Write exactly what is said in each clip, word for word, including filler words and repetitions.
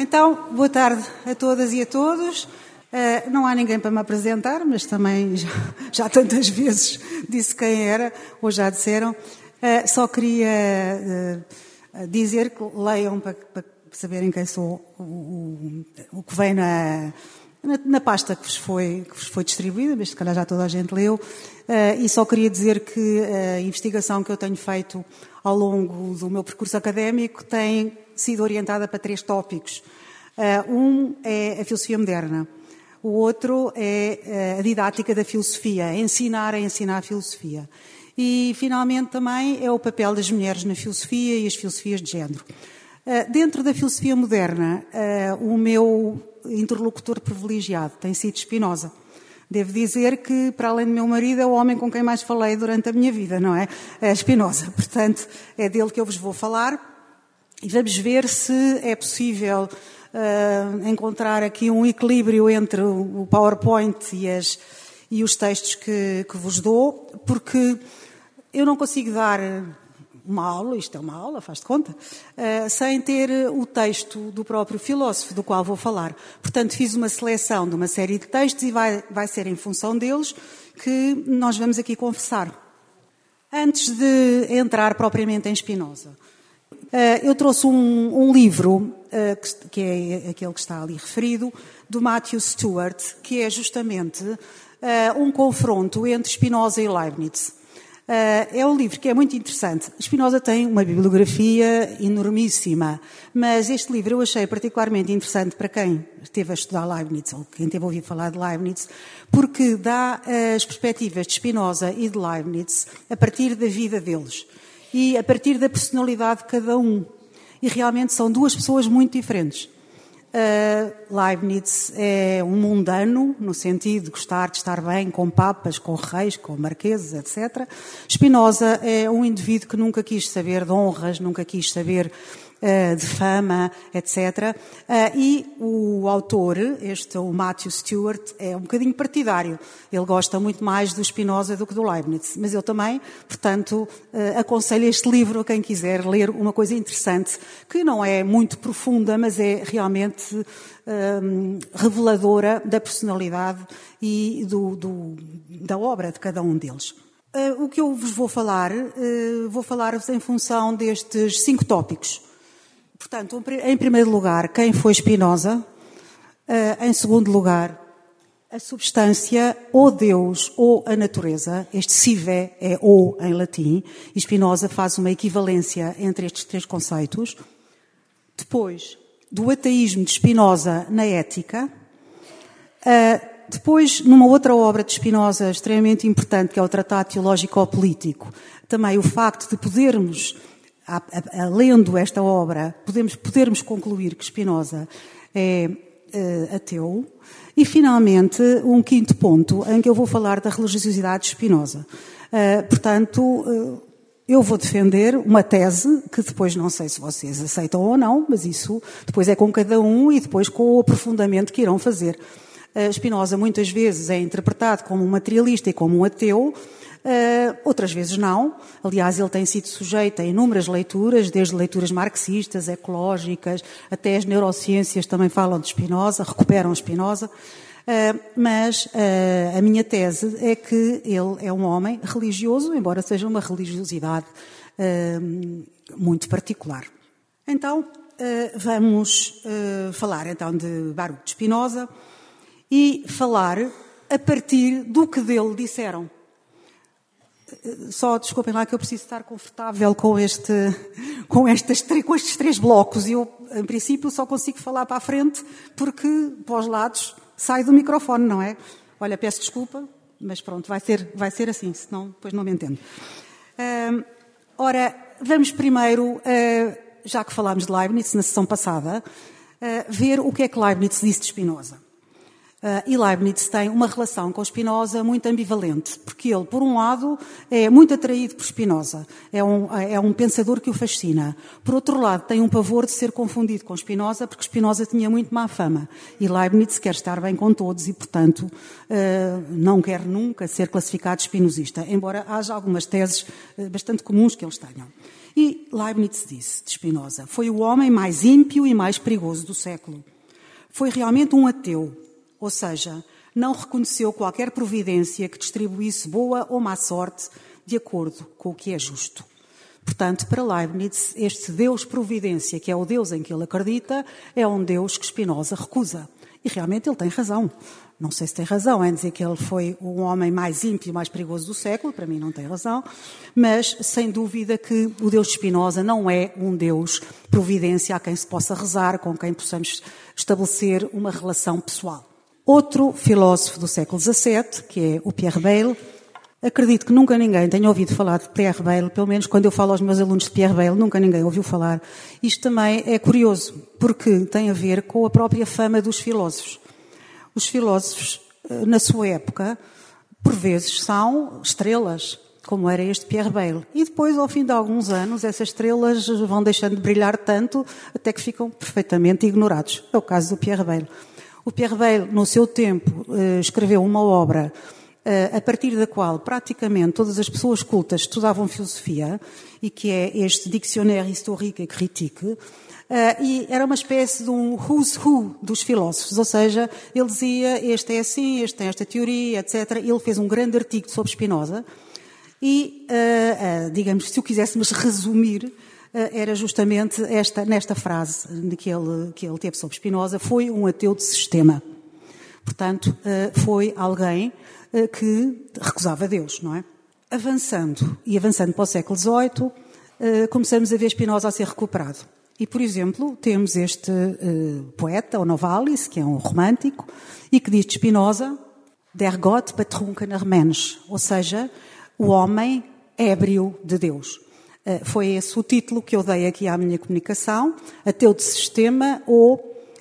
Então, boa tarde a todas e a todos. Uh, não há ninguém para me apresentar, mas também já, já tantas vezes disse quem era, ou já disseram. Uh, só queria uh, dizer que leiam para, para saberem quem sou, o, o, o que vem na, na, na pasta que vos, foi, que vos foi distribuída, mas se calhar já toda a gente leu. Uh, e só queria dizer que a investigação que eu tenho feito ao longo do meu percurso académico tem sido orientada para três tópicos. Uh, um é a filosofia moderna. O outro é a didática da filosofia, ensinar a ensinar a filosofia. E, finalmente, também é o papel das mulheres na filosofia e as filosofias de género. Uh, dentro da filosofia moderna, uh, o meu interlocutor privilegiado tem sido Spinoza. Devo dizer que, para além do meu marido, é o homem com quem mais falei durante a minha vida, não é? É Spinoza. Portanto, é dele que eu vos vou falar. E vamos ver se é possível uh, encontrar aqui um equilíbrio entre o PowerPoint e, as, e os textos que, que vos dou, porque eu não consigo dar uma aula, isto é uma aula, faz de conta, uh, sem ter o texto do próprio filósofo do qual vou falar. Portanto, fiz uma seleção de uma série de textos e vai, vai ser em função deles que nós vamos aqui conversar. Antes de entrar propriamente em Spinoza, Uh, eu trouxe um, um livro, uh, que, que é aquele que está ali referido, do Matthew Stewart, que é justamente uh, um confronto entre Spinoza e Leibniz. Uh, é um livro que é muito interessante. Spinoza tem uma bibliografia enormíssima, mas este livro eu achei particularmente interessante para quem esteve a estudar Leibniz, ou quem teve ouvido falar de Leibniz, porque dá uh, as perspectivas de Spinoza e de Leibniz a partir da vida deles. E a partir da personalidade de cada um. E realmente são duas pessoas muito diferentes. Uh, Leibniz é um mundano, no sentido de gostar de estar bem com papas, com reis, com marqueses, etcétera. Spinoza é um indivíduo que nunca quis saber de honras, nunca quis saber uh, de fama, etcétera. Uh, e o autor, este, o Matthew Stewart, é um bocadinho partidário. Ele gosta muito mais do Spinoza do que do Leibniz. Mas eu também, portanto, uh, aconselho este livro a quem quiser ler uma coisa interessante, que não é muito profunda, mas é realmente um, reveladora da personalidade e do, do, da obra de cada um deles. Uh, o que eu vos vou falar, uh, vou falar-vos em função destes cinco tópicos. Portanto, em primeiro lugar, quem foi Spinoza? Uh, em segundo lugar, a substância, ou Deus, ou a natureza. Este sive é ou em latim, e Spinoza faz uma equivalência entre estes três conceitos. Depois, do ateísmo de Spinoza na ética. Uh, depois, numa outra obra de Spinoza extremamente importante, que é o Tratado Teológico-Político, também o facto de podermos, a, a, a, lendo esta obra, podemos, podermos concluir que Spinoza é uh, ateu. E, finalmente, um quinto ponto, em que eu vou falar da religiosidade de Spinoza. Uh, portanto, uh, eu vou defender uma tese que depois não sei se vocês aceitam ou não, mas isso depois é com cada um e depois com o aprofundamento que irão fazer. Uh, Spinoza muitas vezes é interpretado como um materialista e como um ateu, uh, outras vezes não. Aliás, ele tem sido sujeito a inúmeras leituras, desde leituras marxistas, ecológicas, até as neurociências também falam de Spinoza, recuperam Spinoza. Uh, mas uh, a minha tese é que ele é um homem religioso, embora seja uma religiosidade uh, muito particular. Então, uh, vamos uh, falar então de Baruch de Spinoza e falar a partir do que dele disseram. Uh, só desculpem lá que eu preciso estar confortável com, este, com, estas, com estes três blocos. E eu, em princípio, só consigo falar para a frente porque, para os lados, sai do microfone, não é? Olha, peço desculpa, mas pronto, vai ser, vai ser assim, senão depois não me entendo. Uh, ora, vamos primeiro, uh, já que falámos de Leibniz na sessão passada, uh, ver o que é que Leibniz disse de Spinoza. Uh, e Leibniz tem uma relação com Spinoza muito ambivalente, porque ele, por um lado, é muito atraído por Spinoza, é um, é um pensador que o fascina. Por outro lado, tem um pavor de ser confundido com Spinoza, porque Spinoza tinha muito má fama. E Leibniz quer estar bem com todos e, portanto, uh, não quer nunca ser classificado espinosista, embora haja algumas teses uh, bastante comuns que eles tenham. E Leibniz disse de Spinoza: foi o homem mais ímpio e mais perigoso do século. Foi realmente um ateu, ou seja, não reconheceu qualquer providência que distribuísse boa ou má sorte de acordo com o que é justo. Portanto, para Leibniz, este Deus providência, que é o Deus em que ele acredita, é um Deus que Spinoza recusa. E realmente ele tem razão. Não sei se tem razão em dizer que ele foi o homem mais ímpio e mais perigoso do século, para mim não tem razão, mas sem dúvida que o Deus de Spinoza não é um Deus providência a quem se possa rezar, com quem possamos estabelecer uma relação pessoal. Outro filósofo do século dezassete, que é o Pierre Bayle, acredito que nunca ninguém tenha ouvido falar de Pierre Bayle, pelo menos quando eu falo aos meus alunos de Pierre Bayle, nunca ninguém ouviu falar. Isto também é curioso, porque tem a ver com a própria fama dos filósofos. Os filósofos, na sua época, por vezes são estrelas, como era este Pierre Bayle. E depois, ao fim de alguns anos, essas estrelas vão deixando de brilhar tanto, até que ficam perfeitamente ignorados. É o caso do Pierre Bayle. O Pierre Bayle, no seu tempo, escreveu uma obra a partir da qual praticamente todas as pessoas cultas estudavam filosofia, e que é este Dictionnaire historique et critique, e era uma espécie de um who's who dos filósofos, ou seja, ele dizia este é assim, este tem esta teoria, etcétera. Ele fez um grande artigo sobre Spinoza e, digamos, se o quiséssemos resumir, era justamente esta, nesta frase que ele, que ele teve sobre Spinoza: foi um ateu de sistema. Portanto, foi alguém que recusava Deus, não é? Avançando, e avançando para o século dezoito, começamos a ver Spinoza a ser recuperado. E, por exemplo, temos este poeta, o Novalis, que é um romântico, e que diz de Spinoza: Der Gott betrunkener Mensch, ou seja, o homem ébrio de Deus. Foi esse o título que eu dei aqui à minha comunicação: ateu de sistema ou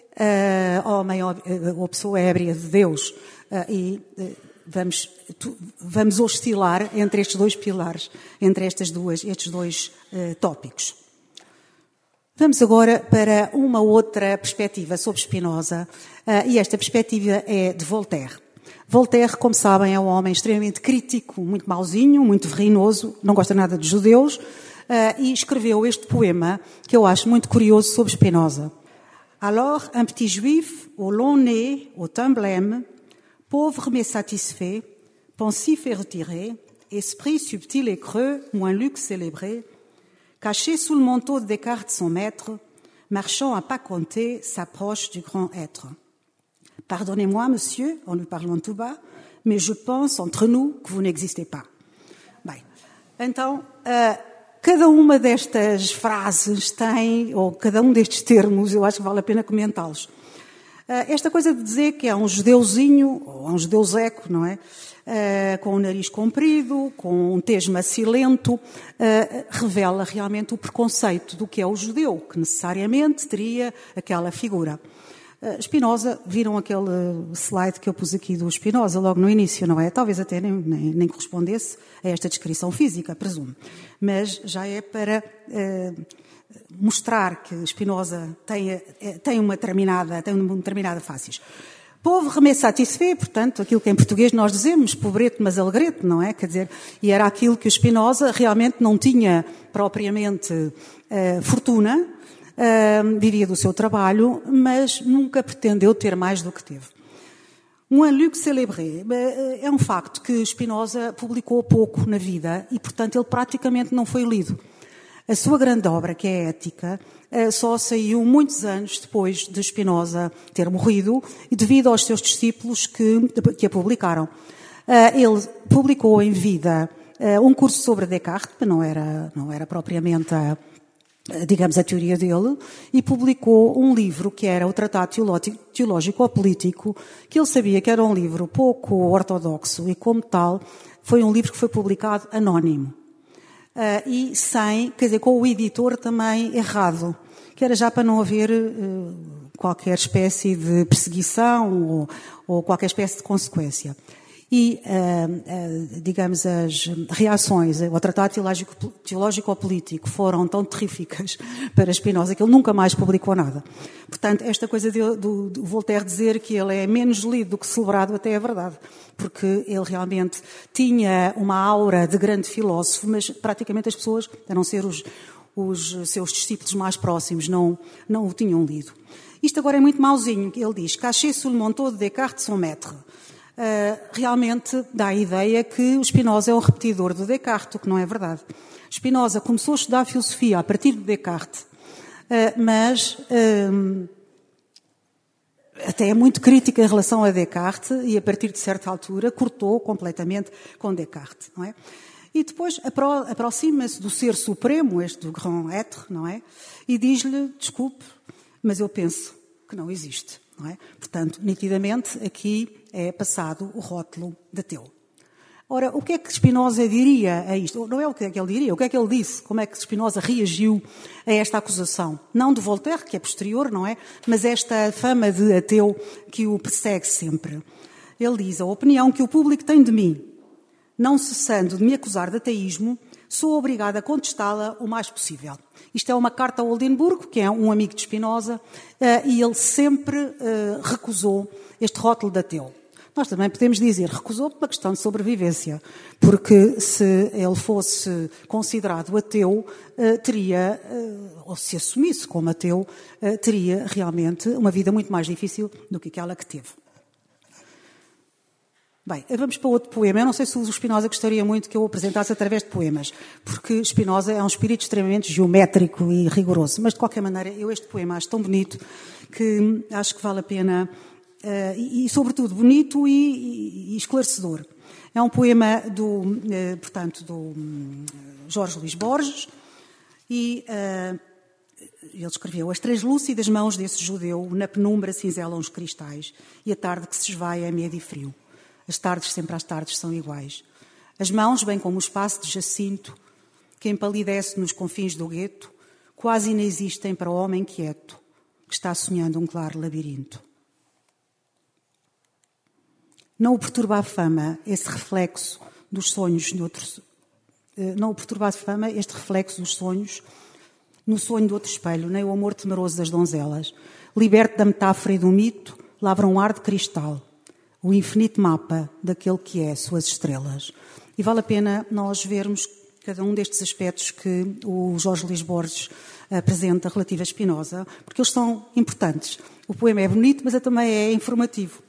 uh, homem ou pessoa ébria de Deus. Uh, e uh, vamos, tu, vamos oscilar entre estes dois pilares, entre estas duas, estes dois uh, tópicos. Vamos agora para uma outra perspectiva sobre Spinoza, uh, e esta perspectiva é de Voltaire. Voltaire, como sabem, é um homem extremamente crítico, muito mauzinho, muito verrinoso, não gosta nada de judeus, uh, e escreveu este poema que eu acho muito curioso sobre Spinoza. Alors, un petit juif, au long nez, au teint blême, pauvre mais satisfait, pensif et retiré, esprit subtil et creux, moins luxe célébré, caché sous le manteau de Descartes son maître, marchant à pas comptés, s'approche du grand être. Pardonnez-moi, monsieur, en lui parlant tout bas, mais je pense entre nous que vous n'existez pas. Bem, então, uh, cada uma destas frases tem, ou cada um destes termos, eu acho que vale a pena comentá-los. Uh, esta coisa de dizer que é um judeuzinho, ou um judeuzeco, não é? Uh, com o nariz comprido, com um tez macilento, uh, revela realmente o preconceito do que é o judeu, que necessariamente teria aquela figura. Uh, Spinoza, viram aquele slide que eu pus aqui do Spinoza logo no início, não é? Talvez até nem, nem, nem correspondesse a esta descrição física, presumo. Mas já é para uh, mostrar que Spinoza tem, tem uma determinada, tem uma determinada facies. Pauvre mais satisfait, portanto, aquilo que em português nós dizemos, pobreto mas alegrete, não é? Quer dizer, e era aquilo que o Spinoza realmente não tinha propriamente uh, fortuna, uh, vivia do seu trabalho, mas nunca pretendeu ter mais do que teve. Um luxe célébré é um facto que Spinoza publicou pouco na vida e, portanto, ele praticamente não foi lido. A sua grande obra, que é a Ética, só saiu muitos anos depois de Spinoza ter morrido e devido aos seus discípulos que, que a publicaram. Ele publicou em vida um curso sobre Descartes, que não era, não era propriamente a, digamos, a teoria dele, e publicou um livro que era o Tratado Teológico-Político, que ele sabia que era um livro pouco ortodoxo e, como tal, foi um livro que foi publicado anónimo. Uh, e sem, quer dizer, com o editor também errado, que era já para não haver uh, qualquer espécie de perseguição ou, ou qualquer espécie de consequência. E, uh, uh, digamos, as reações ao Tratado Teológico-Político foram tão terríficas para Spinoza que ele nunca mais publicou nada. Portanto, esta coisa de, do, do Voltaire dizer que ele é menos lido do que celebrado até é verdade, porque ele realmente tinha uma aura de grande filósofo, mas praticamente as pessoas, a não ser os, os seus discípulos mais próximos não, não o tinham lido. Isto agora é muito mauzinho. Ele diz: Caché sur le manteau de Descartes son maître. Uh, realmente dá a ideia que o Spinoza é um repetidor do Descartes, o que não é verdade. Spinoza começou a estudar filosofia a partir de Descartes, uh, mas uh, até é muito crítico em relação a Descartes e a partir de certa altura cortou completamente com Descartes, não é? E depois apro aproxima-se do ser supremo, este do grand être, não é? E diz-lhe: desculpe, mas eu penso que não existe, não é? Portanto, nitidamente, aqui é passado o rótulo de ateu. Ora, o que é que Spinoza diria a isto? Não é o que é que ele diria, o que é que ele disse? Como é que Spinoza reagiu a esta acusação? Não de Voltaire, que é posterior, não é? Mas esta fama de ateu que o persegue sempre. Ele diz: a opinião que o público tem de mim, não cessando de me acusar de ateísmo, sou obrigada a contestá-la o mais possível. Isto é uma carta a Oldenburgo, que é um amigo de Spinoza, e ele sempre recusou este rótulo de ateu. Nós também podemos dizer, recusou por uma questão de sobrevivência, porque se ele fosse considerado ateu, teria, ou se assumisse como ateu, teria realmente uma vida muito mais difícil do que aquela que teve. Bem, vamos para outro poema. Eu não sei se o Spinoza gostaria muito que eu o apresentasse através de poemas, porque Spinoza é um espírito extremamente geométrico e rigoroso, mas de qualquer maneira eu este poema acho tão bonito que acho que vale a pena, uh, e, e sobretudo bonito e, e esclarecedor. É um poema do, uh, portanto, do um, Jorge Luís Borges e uh, ele escreveu: as translúcidas mãos desse judeu na penumbra cinzelam os cristais e a tarde que se esvai é medo e frio. As tardes, sempre as tardes, são iguais. As mãos, bem como o espaço de Jacinto, que empalidece nos confins do gueto, quase inexistem para o homem quieto, que está sonhando um claro labirinto. Não o perturba a fama, esse reflexo dos sonhos de outros... Não o perturba a fama, este reflexo dos sonhos no sonho de outro espelho, nem o amor temeroso das donzelas. Liberto da metáfora e do mito, lavra um ar de cristal. O infinito mapa daquele que é suas estrelas. E vale a pena nós vermos cada um destes aspectos que o Jorge Luís Borges apresenta relativo a Spinoza, porque eles são importantes. O poema é bonito, mas também é informativo.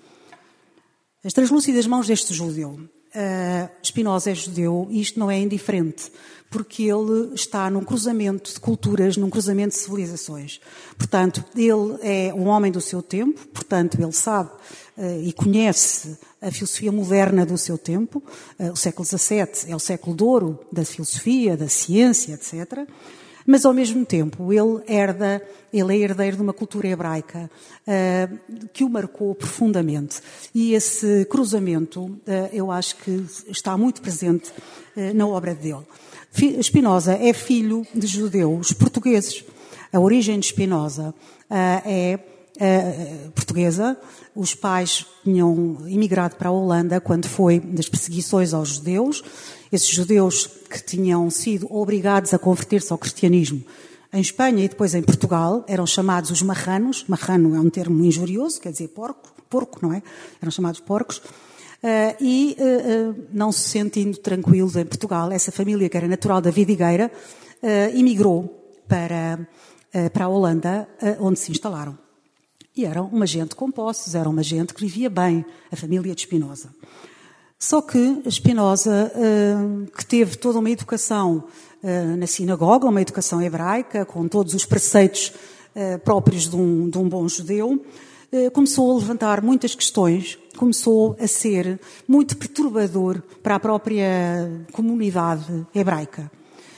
As translúcidas mãos deste judeu. Uh, Spinoza é judeu e isto não é indiferente, porque ele está num cruzamento de culturas, num cruzamento de civilizações. Portanto, ele é um homem do seu tempo, portanto, ele sabe uh, e conhece a filosofia moderna do seu tempo. Uh, o século dezassete é o século de ouro da filosofia, da ciência, etcétera. Mas, ao mesmo tempo, ele herda, ele é herdeiro de uma cultura hebraica uh, que o marcou profundamente. E esse cruzamento, uh, eu acho que está muito presente uh, na obra dele. Spinoza é filho de judeus portugueses. A origem de Spinoza uh, é uh, portuguesa. Os pais tinham imigrado para a Holanda quando foi das perseguições aos judeus. Esses judeus que tinham sido obrigados a converter-se ao cristianismo em Espanha e depois em Portugal eram chamados os marranos. Marrano é um termo injurioso, quer dizer porco, porco, não é? Eram chamados porcos. Uh, e, uh, uh, não se sentindo tranquilos em Portugal, essa família que era natural da Vidigueira uh, imigrou para, uh, para a Holanda, uh, onde se instalaram. E eram uma gente com posses, eram uma gente que vivia bem, a família de Spinoza. Só que Spinoza, que teve toda uma educação na sinagoga, uma educação hebraica, com todos os preceitos próprios de um, de um bom judeu, começou a levantar muitas questões, começou a ser muito perturbador para a própria comunidade hebraica.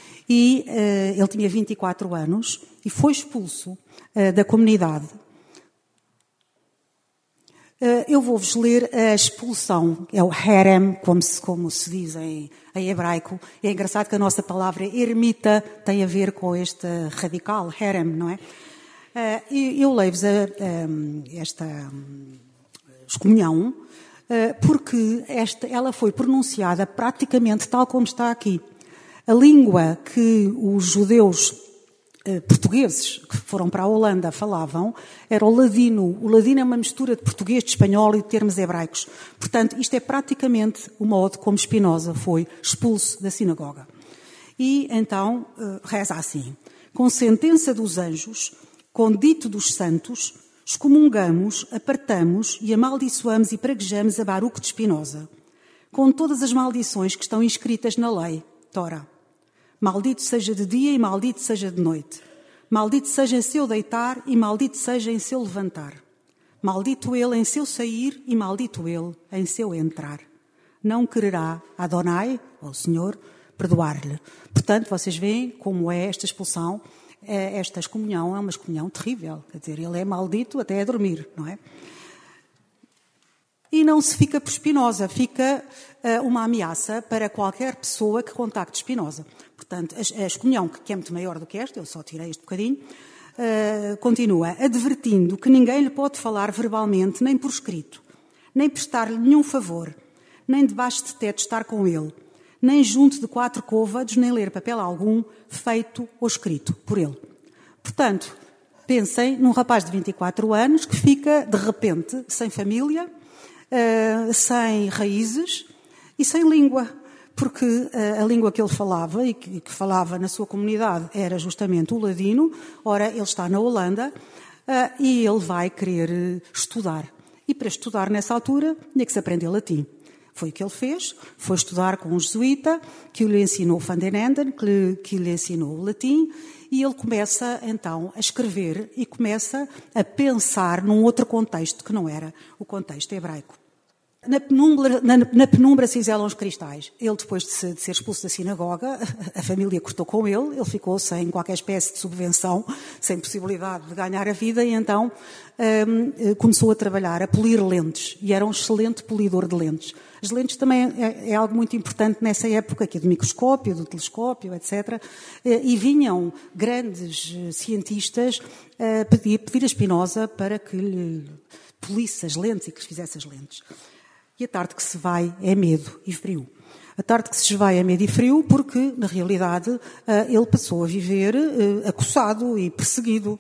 E ele tinha vinte e quatro anos e foi expulso da comunidade. Eu vou-vos ler a expulsão, é o herem, como se, como se diz em, em hebraico. É engraçado que a nossa palavra ermita tem a ver com este radical, herem, não é? Eu leio-vos a, a, esta excomunhão porque esta, ela foi pronunciada praticamente tal como está aqui. A língua que os judeus portugueses que foram para a Holanda falavam era o ladino. O ladino é uma mistura de português, de espanhol e de termos hebraicos. Portanto, isto é praticamente o modo como Spinoza foi expulso da sinagoga. E então reza assim: Com sentença dos anjos, com dito dos santos, excomungamos, apartamos e amaldiçoamos e praguejamos a Baruque de Spinoza, com todas as maldições que estão inscritas na lei, Torá. Maldito seja de dia e maldito seja de noite. Maldito seja em seu deitar e maldito seja em seu levantar. Maldito ele em seu sair e maldito ele em seu entrar. Não quererá Adonai, ou Senhor, perdoar-lhe. Portanto, vocês veem como é esta expulsão, esta excomunhão é uma excomunhão terrível. Quer dizer, ele é maldito até a dormir, não é? E não se fica por Spinoza, fica uh, uma ameaça para qualquer pessoa que contacte Spinoza. Portanto, a, a excomunhão, que é muito maior do que esta, eu só tirei este bocadinho, uh, continua, advertindo que ninguém lhe pode falar verbalmente, nem por escrito, nem prestar-lhe nenhum favor, nem debaixo de teto estar com ele, nem junto de quatro côvados, nem ler papel algum, feito ou escrito por ele. Portanto, pensem num rapaz de vinte e quatro anos que fica, de repente, sem família, uh, sem raízes e sem língua, porque uh, a língua que ele falava e que, que falava na sua comunidade era justamente o ladino. Ora, ele está na Holanda uh, e ele vai querer estudar. E para estudar nessa altura, tinha que se aprender latim. Foi o que ele fez, foi estudar com um jesuíta, que lhe ensinou Van den Enden, que lhe, que lhe ensinou o latim, e ele começa, então, a escrever e começa a pensar num outro contexto, que não era o contexto hebraico. Na penumbra, na, na penumbra cinzelam os cristais. Ele, depois de, se, de ser expulso da sinagoga, a família cortou com ele, ele ficou sem qualquer espécie de subvenção, sem possibilidade de ganhar a vida, e então um, começou a trabalhar, a polir lentes, e era um excelente polidor de lentes. As lentes também é, é algo muito importante nessa época, aqui do microscópio, do telescópio, etcétera. E vinham grandes cientistas a pedir, pedir a Spinoza para que lhe polisse as lentes e que lhes fizesse as lentes. E a tarde que se vai é medo e frio. A tarde que se vai é medo e frio porque, na realidade, ele passou a viver acossado e perseguido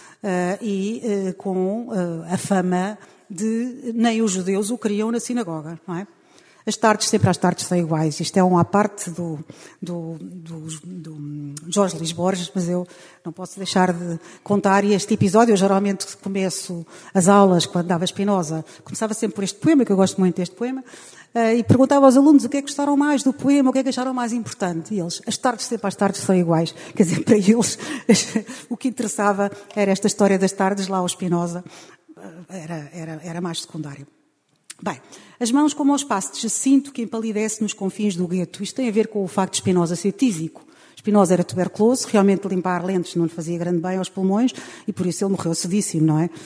e com a fama de nem os judeus o queriam na sinagoga, não é? As tardes, sempre as tardes são iguais. Isto é uma parte do, do, do, do Jorge Luís Borges, mas eu não posso deixar de contar este episódio. Eu geralmente começo as aulas, quando dava Spinoza, começava sempre por este poema, que eu gosto muito deste poema, e perguntava aos alunos o que é que gostaram mais do poema, o que é que acharam mais importante. E eles, as tardes, sempre as tardes são iguais. Quer dizer, para eles, o que interessava era esta história das tardes, lá ao Spinoza, era, era, era mais secundário. Bem, as mãos como ao espaço de Jacinto que empalidece nos confins do gueto. Isto tem a ver com o facto de Spinoza ser tísico. Spinoza era tuberculoso, realmente limpar lentes não lhe fazia grande bem aos pulmões e por isso ele morreu cedíssimo, não é?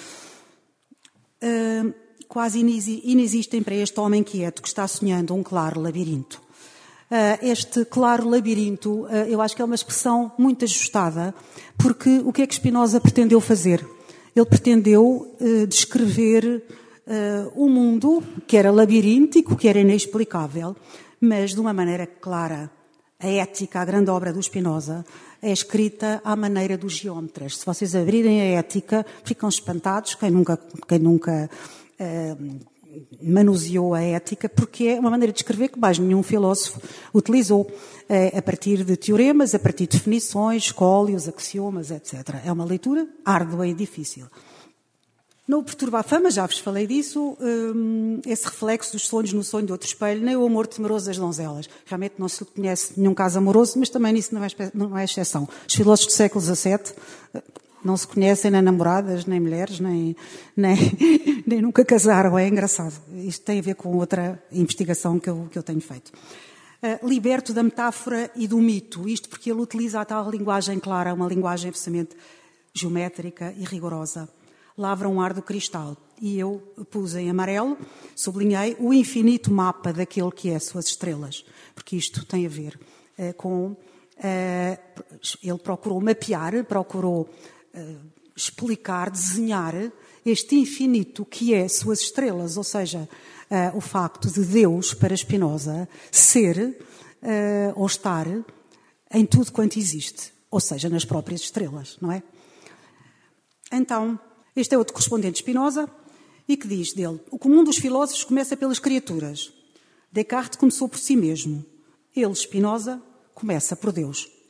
Uh, quase inexistem para este homem quieto que está sonhando um claro labirinto. Uh, este claro labirinto, uh, eu acho que é uma expressão muito ajustada, porque o que é que Spinoza pretendeu fazer? Ele pretendeu uh, descrever Uh, um mundo que era labiríntico, que era inexplicável, mas de uma maneira clara. A Ética, a grande obra do Spinoza, é escrita à maneira dos geómetras. Se vocês abrirem a Ética, ficam espantados, quem nunca, quem nunca uh, manuseou a Ética, porque é uma maneira de escrever que mais nenhum filósofo utilizou, uh, a partir de teoremas, a partir de definições, escólios, axiomas, etcétera. É uma leitura árdua e difícil. No Perturba a Fama, já vos falei disso, um, esse reflexo dos sonhos no sonho de outro espelho, nem o amor temeroso das donzelas. Realmente não se conhece nenhum caso amoroso, mas também nisso não é, não é exceção. Os filósofos do século dezassete não se conhecem nem namoradas, nem mulheres, nem, nem, nem nunca casaram. É engraçado. Isto tem a ver com outra investigação que eu, que eu tenho feito. Uh, liberto da metáfora e do mito. Isto porque ele utiliza a tal linguagem clara, uma linguagem absolutamente geométrica e rigorosa. Lavra um ar do cristal. E eu pus em amarelo, sublinhei o infinito mapa daquele que é as suas estrelas. Porque isto tem a ver uh, com... Uh, ele procurou mapear, procurou uh, explicar, desenhar este infinito que é suas estrelas. Ou seja, uh, o facto de Deus, para Spinoza, ser uh, ou estar em tudo quanto existe. Ou seja, nas próprias estrelas, não é? Então... Este é outro correspondente de Spinoza e que diz dele: o comum dos filósofos começa pelas criaturas. Descartes começou por si mesmo. Ele, Spinoza, começa por Deus.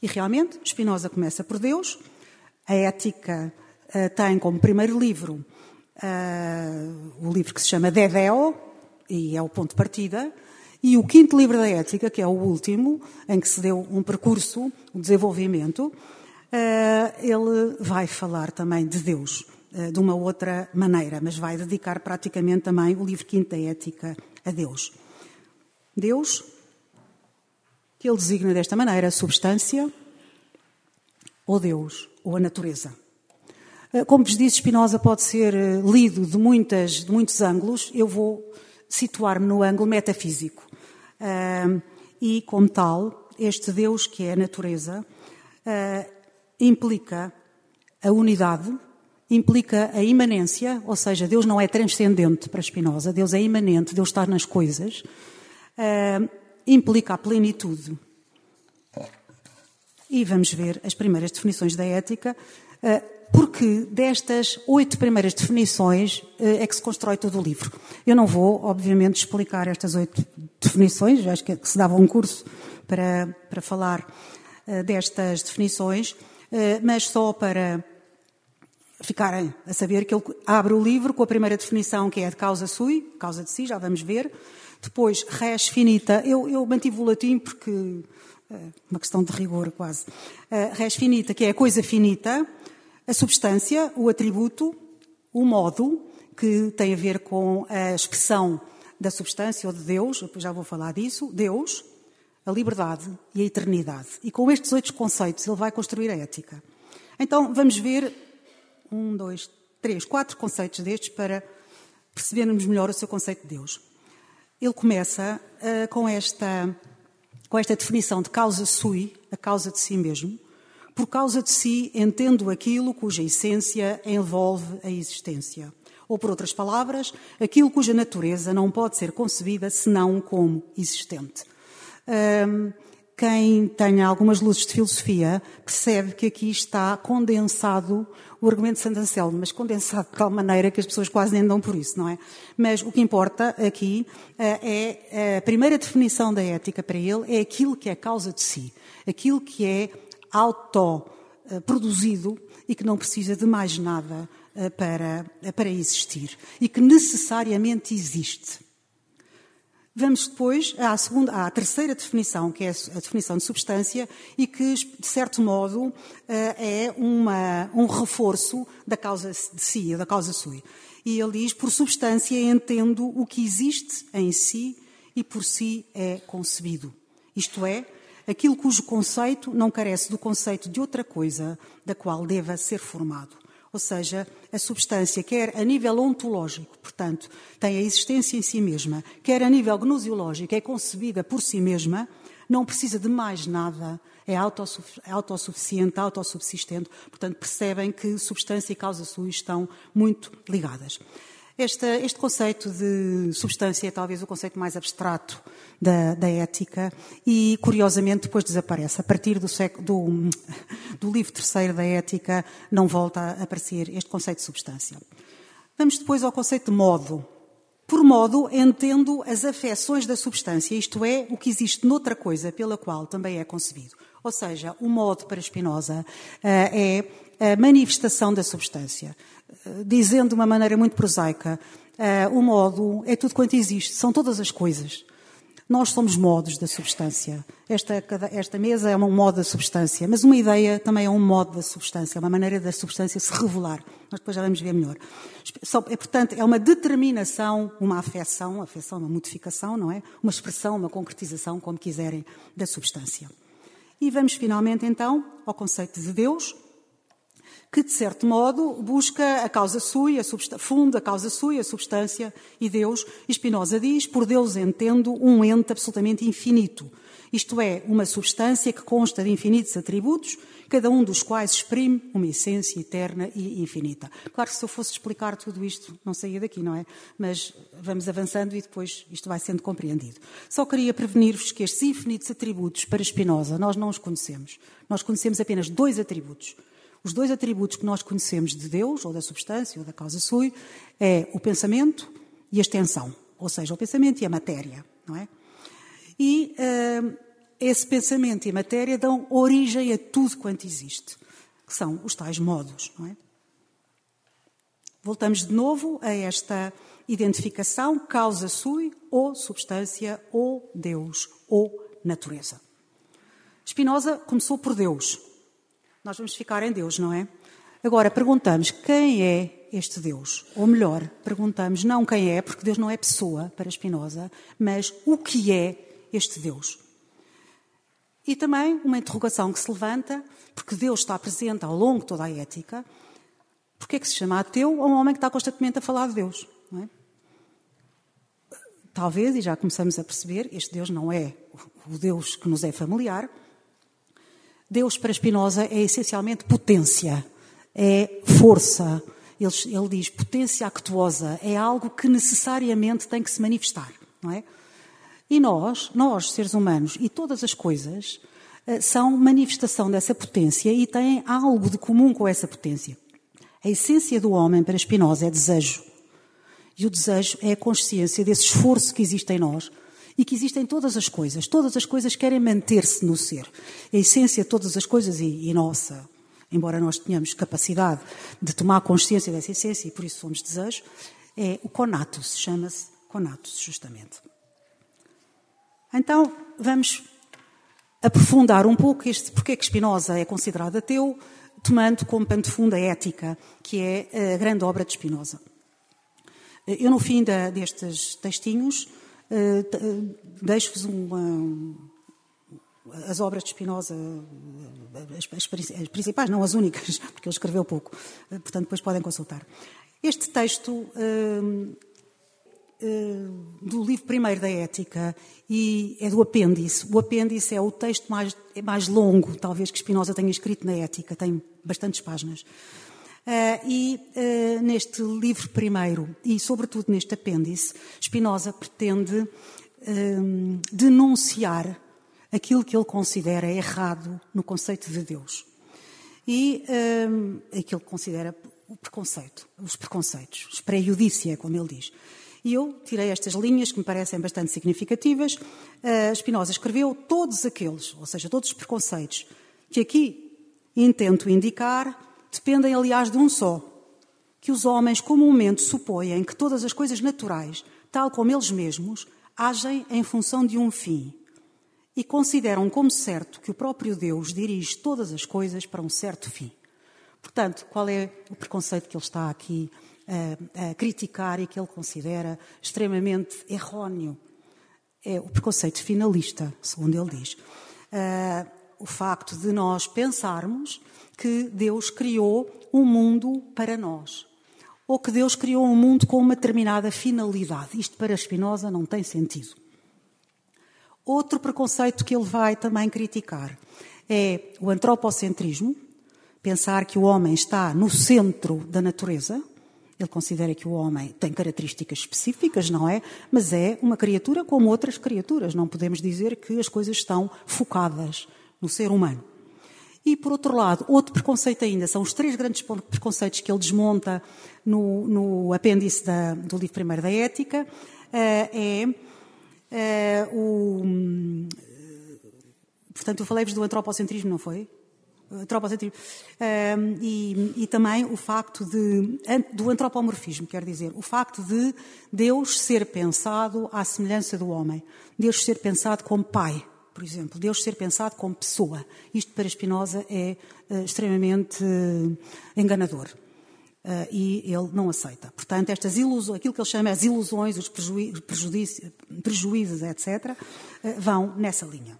E realmente, Spinoza começa por Deus. A Ética uh, tem como primeiro livro uh, o livro que se chama De Deo, e é o ponto de partida. E o quinto livro da Ética, que é o último, em que se deu um percurso, um desenvolvimento, uh, ele vai falar também de Deus, uh, de uma outra maneira, mas vai dedicar praticamente também o livro quinto da Ética a Deus. Deus, que ele designa desta maneira, a substância, ou Deus, ou a natureza. Uh, como vos disse, Spinoza pode ser uh, lido de, muitas, de muitos ângulos. Eu vou situar-me no ângulo metafísico. Uh, e, como tal, este Deus, que é a natureza, uh, implica a unidade, implica a imanência, ou seja, Deus não é transcendente para Spinoza, Deus é imanente, Deus está nas coisas, uh, implica a plenitude. E vamos ver as primeiras definições da ética, uh, porque destas oito primeiras definições é que se constrói todo o livro. Eu não vou, obviamente, explicar estas oito definições, acho que se dava um curso para, para falar uh, destas definições, uh, mas só para ficarem a saber que ele abre o livro com a primeira definição, que é de causa sui, causa de si, já vamos ver. Depois, res finita. Eu, eu mantive o latim porque uh, uma questão de rigor quase. Uh, res finita, que é a coisa finita. A substância, o atributo, o modo, que tem a ver com a expressão da substância ou de Deus, depois já vou falar disso, Deus, a liberdade e a eternidade. E com estes oito conceitos ele vai construir a ética. Então vamos ver um, dois, três, quatro conceitos destes para percebermos melhor o seu conceito de Deus. Ele começa uh, com, esta, com esta definição de causa sui, a causa de si mesmo. Por causa de si, entendo aquilo cuja essência envolve a existência. Ou, por outras palavras, aquilo cuja natureza não pode ser concebida senão como existente. Um, quem tenha algumas luzes de filosofia percebe que aqui está condensado o argumento de Santo Anselmo, mas condensado de tal maneira que as pessoas quase nem dão por isso, não é? Mas o que importa aqui uh, é a primeira definição da ética para ele é aquilo que é causa de si, aquilo que é autoproduzido e que não precisa de mais nada para, para existir e que necessariamente existe. Vamos depois à, segunda, à terceira definição, que é a definição de substância e que, de certo modo, é uma, um reforço da causa de si, da causa sui. E ele diz, por substância entendo o que existe em si e por si é concebido. Isto é, aquilo cujo conceito não carece do conceito de outra coisa da qual deva ser formado. Ou seja, a substância, quer a nível ontológico, portanto, tem a existência em si mesma, quer a nível gnosiológico, é concebida por si mesma, não precisa de mais nada, é autossuficiente, autossubsistente. Portanto, percebem que substância e causa sui estão muito ligadas. Este, este conceito de substância é talvez o conceito mais abstrato da, da ética e, curiosamente, depois desaparece. A partir do, século, do, do livro terceiro da ética não volta a aparecer este conceito de substância. Vamos depois ao conceito de modo. Por modo, entendo as afecções da substância, isto é, o que existe noutra coisa pela qual também é concebido. Ou seja, o modo para Spinoza é a manifestação da substância. Dizendo de uma maneira muito prosaica, o modo é tudo quanto existe, são todas as coisas. Nós somos modos da substância. Esta, esta mesa é um modo da substância, mas uma ideia também é um modo da substância, é uma maneira da substância se revelar. Nós depois já vamos ver melhor. É, portanto, é uma determinação, uma afecção, afecção, uma modificação, não é? Uma expressão, uma concretização, como quiserem, da substância. E vamos finalmente, então, ao conceito de Deus, que, de certo modo, busca a causa sui, a subst... funda a causa sui, a substância e Deus. E Spinoza diz, por Deus entendo um ente absolutamente infinito. Isto é, uma substância que consta de infinitos atributos, cada um dos quais exprime uma essência eterna e infinita. Claro que se eu fosse explicar tudo isto, não saía daqui, não é? Mas vamos avançando e depois isto vai sendo compreendido. Só queria prevenir-vos que estes infinitos atributos, para Spinoza, nós não os conhecemos. Nós conhecemos apenas dois atributos. Os dois atributos que nós conhecemos de Deus, ou da substância, ou da causa sui, é o pensamento e a extensão. Ou seja, o pensamento e a matéria, não é? E uh, esse pensamento e a matéria dão origem a tudo quanto existe, que são os tais modos, não é? Voltamos de novo a esta identificação, causa sui, ou substância, ou Deus, ou natureza. Spinoza começou por Deus. Nós vamos ficar em Deus, não é? Agora, perguntamos quem é este Deus? Ou melhor, perguntamos não quem é, porque Deus não é pessoa para Spinoza, mas o que é este Deus? E também uma interrogação que se levanta, porque Deus está presente ao longo de toda a ética, porque é que se chama ateu a um homem que está constantemente a falar de Deus? Não é? Talvez, e já começamos a perceber, este Deus não é o Deus que nos é familiar. Deus para Spinoza é essencialmente potência, é força. Ele, ele diz potência actuosa, é algo que necessariamente tem que se manifestar, não é? E nós, nós, seres humanos, e todas as coisas, são manifestação dessa potência e têm algo de comum com essa potência. A essência do homem, para Spinoza, é desejo. E o desejo é a consciência desse esforço que existe em nós e que existe em todas as coisas. Todas as coisas querem manter-se no ser. A essência de todas as coisas e, e nossa, embora nós tenhamos capacidade de tomar consciência dessa essência e por isso somos desejo, é o conatus, chama-se conatus, justamente. Então, vamos aprofundar um pouco este, porque é que Spinoza é considerado ateu, tomando como pano de fundo a Ética, que é a grande obra de Spinoza. Eu, no fim da, destes textinhos, deixo-vos uma, as obras de Spinoza, as, as, as principais, não as únicas, porque ele escreveu pouco, portanto, depois podem consultar. Este texto uh, uh, do livro primeiro da Ética e é do apêndice. O apêndice é o texto mais, é mais longo, talvez, que Spinoza tenha escrito na Ética, tem bastantes páginas. Uh, e uh, neste livro primeiro, e sobretudo neste apêndice, Spinoza pretende uh, denunciar aquilo que ele considera errado no conceito de Deus. E uh, aquilo que considera o preconceito, os preconceitos, os pré-judícia, como ele diz. E eu tirei estas linhas que me parecem bastante significativas. Uh, Spinoza escreveu todos aqueles, ou seja, todos os preconceitos, que aqui intento indicar, dependem, aliás, de um só, que os homens comumente supõem que todas as coisas naturais, tal como eles mesmos, agem em função de um fim e consideram como certo que o próprio Deus dirige todas as coisas para um certo fim. Portanto, qual é o preconceito que ele está aqui a, a criticar e que ele considera extremamente erróneo? É o preconceito finalista, segundo ele diz. Uh, o facto de nós pensarmos que Deus criou um mundo para nós, ou que Deus criou um mundo com uma determinada finalidade. Isto para Spinoza não tem sentido. Outro preconceito que ele vai também criticar é o antropocentrismo, pensar que o homem está no centro da natureza. Ele considera que o homem tem características específicas, não é? Mas é uma criatura como outras criaturas. Não podemos dizer que as coisas estão focadas no ser humano. E, por outro lado, outro preconceito ainda, são os três grandes preconceitos que ele desmonta no, no apêndice da, do livro primeiro da Ética, é, é o... Portanto, eu falei-vos do antropocentrismo, não foi? Antropocentrismo. E, e também o facto de... do antropomorfismo, quer dizer, o facto de Deus ser pensado à semelhança do homem. Deus ser pensado como pai. Por exemplo, Deus ser pensado como pessoa. Isto para Spinoza é uh, extremamente uh, enganador. Uh, e ele não aceita. Portanto, estas ilusões, aquilo que ele chama as ilusões, os prejuí- prejuízos, etcétera, uh, vão nessa linha.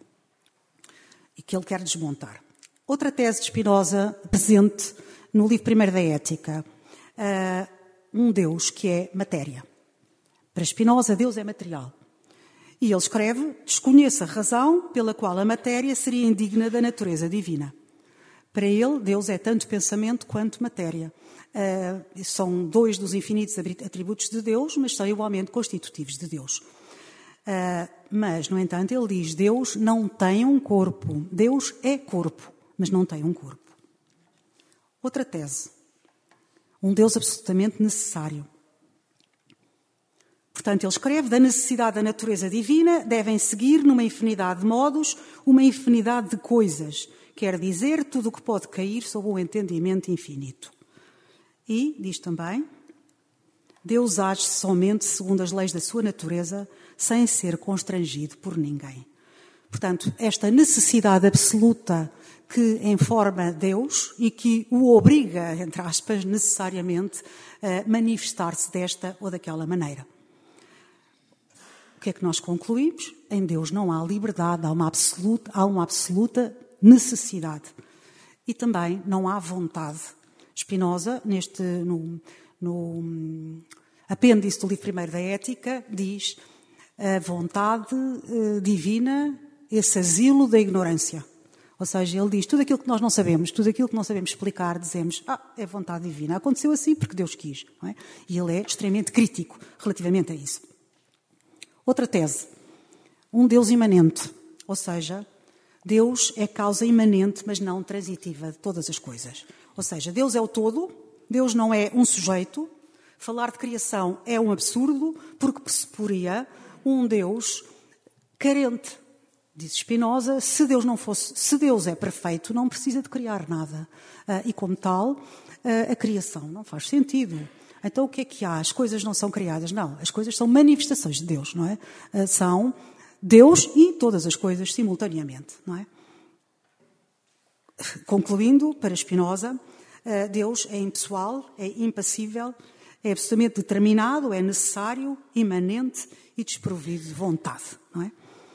E que ele quer desmontar. Outra tese de Spinoza, presente no livro primeiro da Ética, uh, um Deus que é matéria. Para Spinoza, Deus é material. E ele escreve, desconheço a razão pela qual a matéria seria indigna da natureza divina. Para ele, Deus é tanto pensamento quanto matéria. Uh, são dois dos infinitos atributos de Deus, mas são igualmente constitutivos de Deus. Uh, mas, no entanto, ele diz, Deus não tem um corpo. Deus é corpo, mas não tem um corpo. Outra tese. Um Deus absolutamente necessário. Portanto, ele escreve: da necessidade da natureza divina devem seguir numa infinidade de modos uma infinidade de coisas. Quer dizer, tudo o que pode cair sob um entendimento infinito. E, diz também, Deus age somente segundo as leis da sua natureza, sem ser constrangido por ninguém. Portanto, esta necessidade absoluta que informa Deus e que o obriga, entre aspas, necessariamente, a manifestar-se desta ou daquela maneira. O que é que nós concluímos? Em Deus não há liberdade, há uma absoluta, há uma absoluta necessidade. E também não há vontade. Spinoza, neste, no, no apêndice do livro primeiro da Ética, diz: a vontade eh, divina, esse asilo da ignorância. Ou seja, ele diz: tudo aquilo que nós não sabemos, tudo aquilo que não sabemos explicar, dizemos: ah, é vontade divina. Aconteceu assim porque Deus quis. Não é? E ele é extremamente crítico relativamente a isso. Outra tese. Um Deus imanente. Ou seja, Deus é causa imanente, mas não transitiva de todas as coisas. Ou seja, Deus é o todo, Deus não é um sujeito. Falar de criação é um absurdo, porque pressuporia um Deus carente. Diz Spinoza: se Deus não fosse, se Deus é perfeito, não precisa de criar nada. Uh, e como tal, uh, a criação não faz sentido. Então o que é que há? As coisas não são criadas. Não, as coisas são manifestações de Deus, não é? Uh, são Deus e todas as coisas simultaneamente, não é? Concluindo, para Spinoza, uh, Deus é impessoal, é impassível, é absolutamente determinado, é necessário, imanente e desprovido de vontade, não é?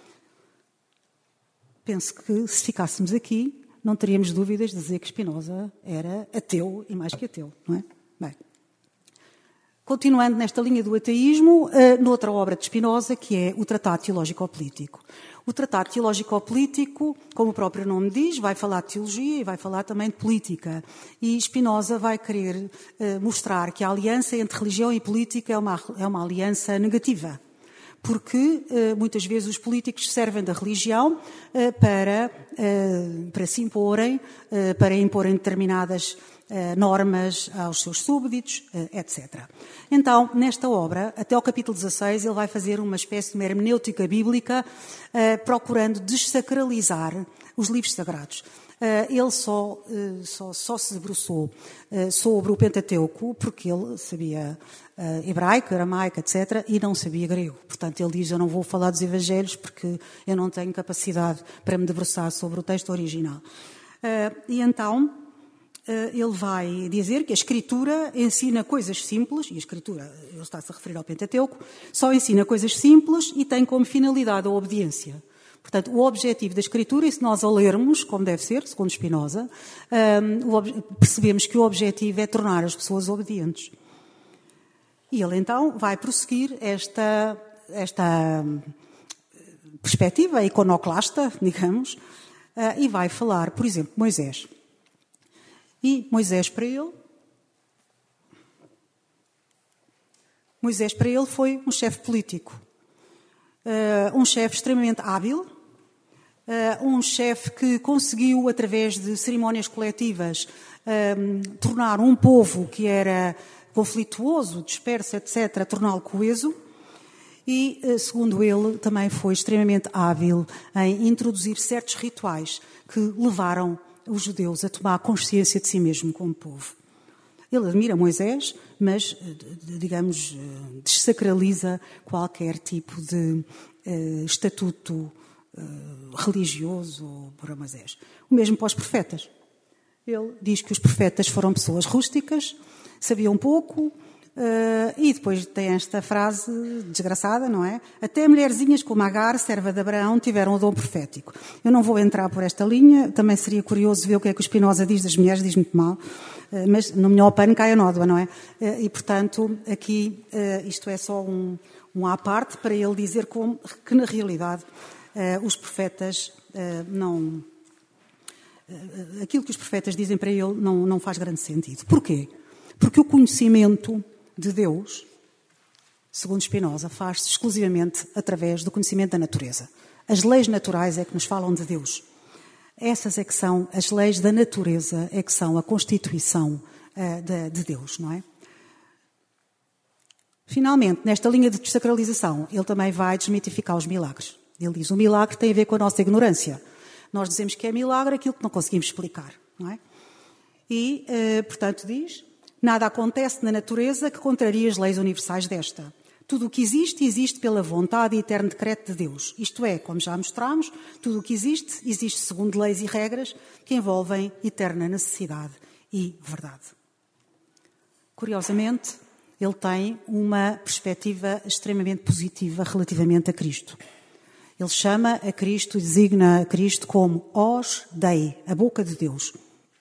Penso que, se ficássemos aqui, não teríamos dúvidas de dizer que Spinoza era ateu e mais que ateu, não é? Bem, continuando nesta linha do ateísmo, noutra obra de Spinoza, que é o Tratado Teológico-Político. O Tratado Teológico-Político, como o próprio nome diz, vai falar de teologia e vai falar também de política. E Spinoza vai querer mostrar que a aliança entre religião e política é uma, é uma aliança negativa. Porque muitas vezes os políticos servem da religião para, para se imporem, para imporem determinadas normas aos seus súbditos, etcétera. Então, nesta obra, até ao capítulo dezasseis, ele vai fazer uma espécie de uma hermenêutica bíblica, procurando desacralizar os livros sagrados. Ele só, só, só se debruçou sobre o Pentateuco porque ele sabia hebraico, aramaico, etcétera, e não sabia grego. Portanto, ele diz: eu não vou falar dos Evangelhos porque eu não tenho capacidade para me debruçar sobre o texto original. E então, ele vai dizer que a Escritura ensina coisas simples, e a Escritura, ele está-se a referir ao Pentateuco, só ensina coisas simples e tem como finalidade a obediência. Portanto, o objetivo da Escritura, e se nós a lermos, como deve ser, segundo Spinoza, percebemos que o objetivo é tornar as pessoas obedientes. E ele então vai prosseguir esta, esta perspectiva iconoclasta, digamos, e vai falar, por exemplo, Moisés. E Moisés para ele, Moisés para ele foi um chefe político, um chefe extremamente hábil, um chefe que conseguiu, através de cerimónias coletivas, tornar um povo que era conflituoso, disperso, etcétera, torná-lo coeso. E, segundo ele, também foi extremamente hábil em introduzir certos rituais que levaram os judeus a tomar consciência de si mesmo como povo. Ele admira Moisés, mas, digamos, desacraliza qualquer tipo de uh, estatuto uh, religioso para Moisés. O mesmo para os profetas. Ele diz que os profetas foram pessoas rústicas, sabiam pouco, Uh, e depois tem esta frase desgraçada, não é? Até mulherzinhas como Agar, serva de Abraão, tiveram o dom profético. Eu não vou entrar por esta linha, também seria curioso ver o que é que o Spinoza diz das mulheres, diz muito mal, uh, mas no melhor pano cai a nódoa, não é? Uh, e, portanto, aqui uh, isto é só um, um à parte para ele dizer como, que, na realidade, uh, os profetas uh, não... Uh, aquilo que os profetas dizem para ele não, não faz grande sentido. Porquê? Porque o conhecimento de Deus, segundo Spinoza, faz-se exclusivamente através do conhecimento da natureza. As leis naturais é que nos falam de Deus. Essas é que são, as leis da natureza é que são a constituição uh, de, de Deus, não é? Finalmente, nesta linha de desacralização, ele também vai desmitificar os milagres. Ele diz, o milagre tem a ver com a nossa ignorância. Nós dizemos que é milagre aquilo que não conseguimos explicar, não é? E, eh, portanto, diz, nada acontece na natureza que contraria as leis universais desta. Tudo o que existe, existe pela vontade e eterno decreto de Deus. Isto é, como já mostramos, tudo o que existe, existe segundo leis e regras que envolvem eterna necessidade e verdade. Curiosamente, ele tem uma perspectiva extremamente positiva relativamente a Cristo. Ele chama a Cristo e designa a Cristo como Os Dei, a boca de Deus.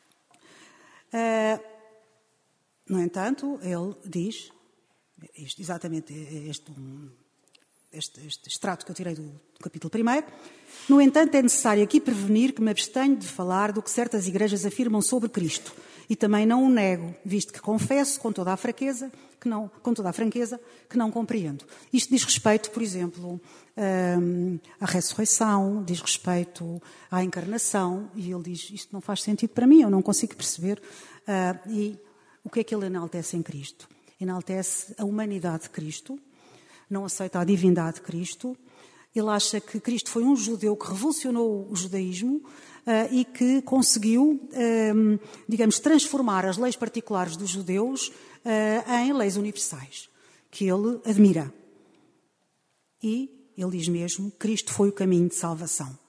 Uh, no entanto, ele diz, isto, exatamente este, este, este extrato que eu tirei do, do capítulo primeiro, no entanto é necessário aqui prevenir que me abstenho de falar do que certas igrejas afirmam sobre Cristo e também não o nego, visto que confesso com toda a fraqueza, que não, com toda a franqueza, que não compreendo. Isto diz respeito, por exemplo, à ressurreição, diz respeito à encarnação, e ele diz, isto não faz sentido para mim, eu não consigo perceber. E o que é que ele enaltece em Cristo? Enaltece a humanidade de Cristo, não aceita a divindade de Cristo. Ele acha que Cristo foi um judeu que revolucionou o judaísmo uh, e que conseguiu, um, digamos, transformar as leis particulares dos judeus uh, em leis universais, que ele admira. E ele diz mesmo, Cristo foi o caminho de salvação.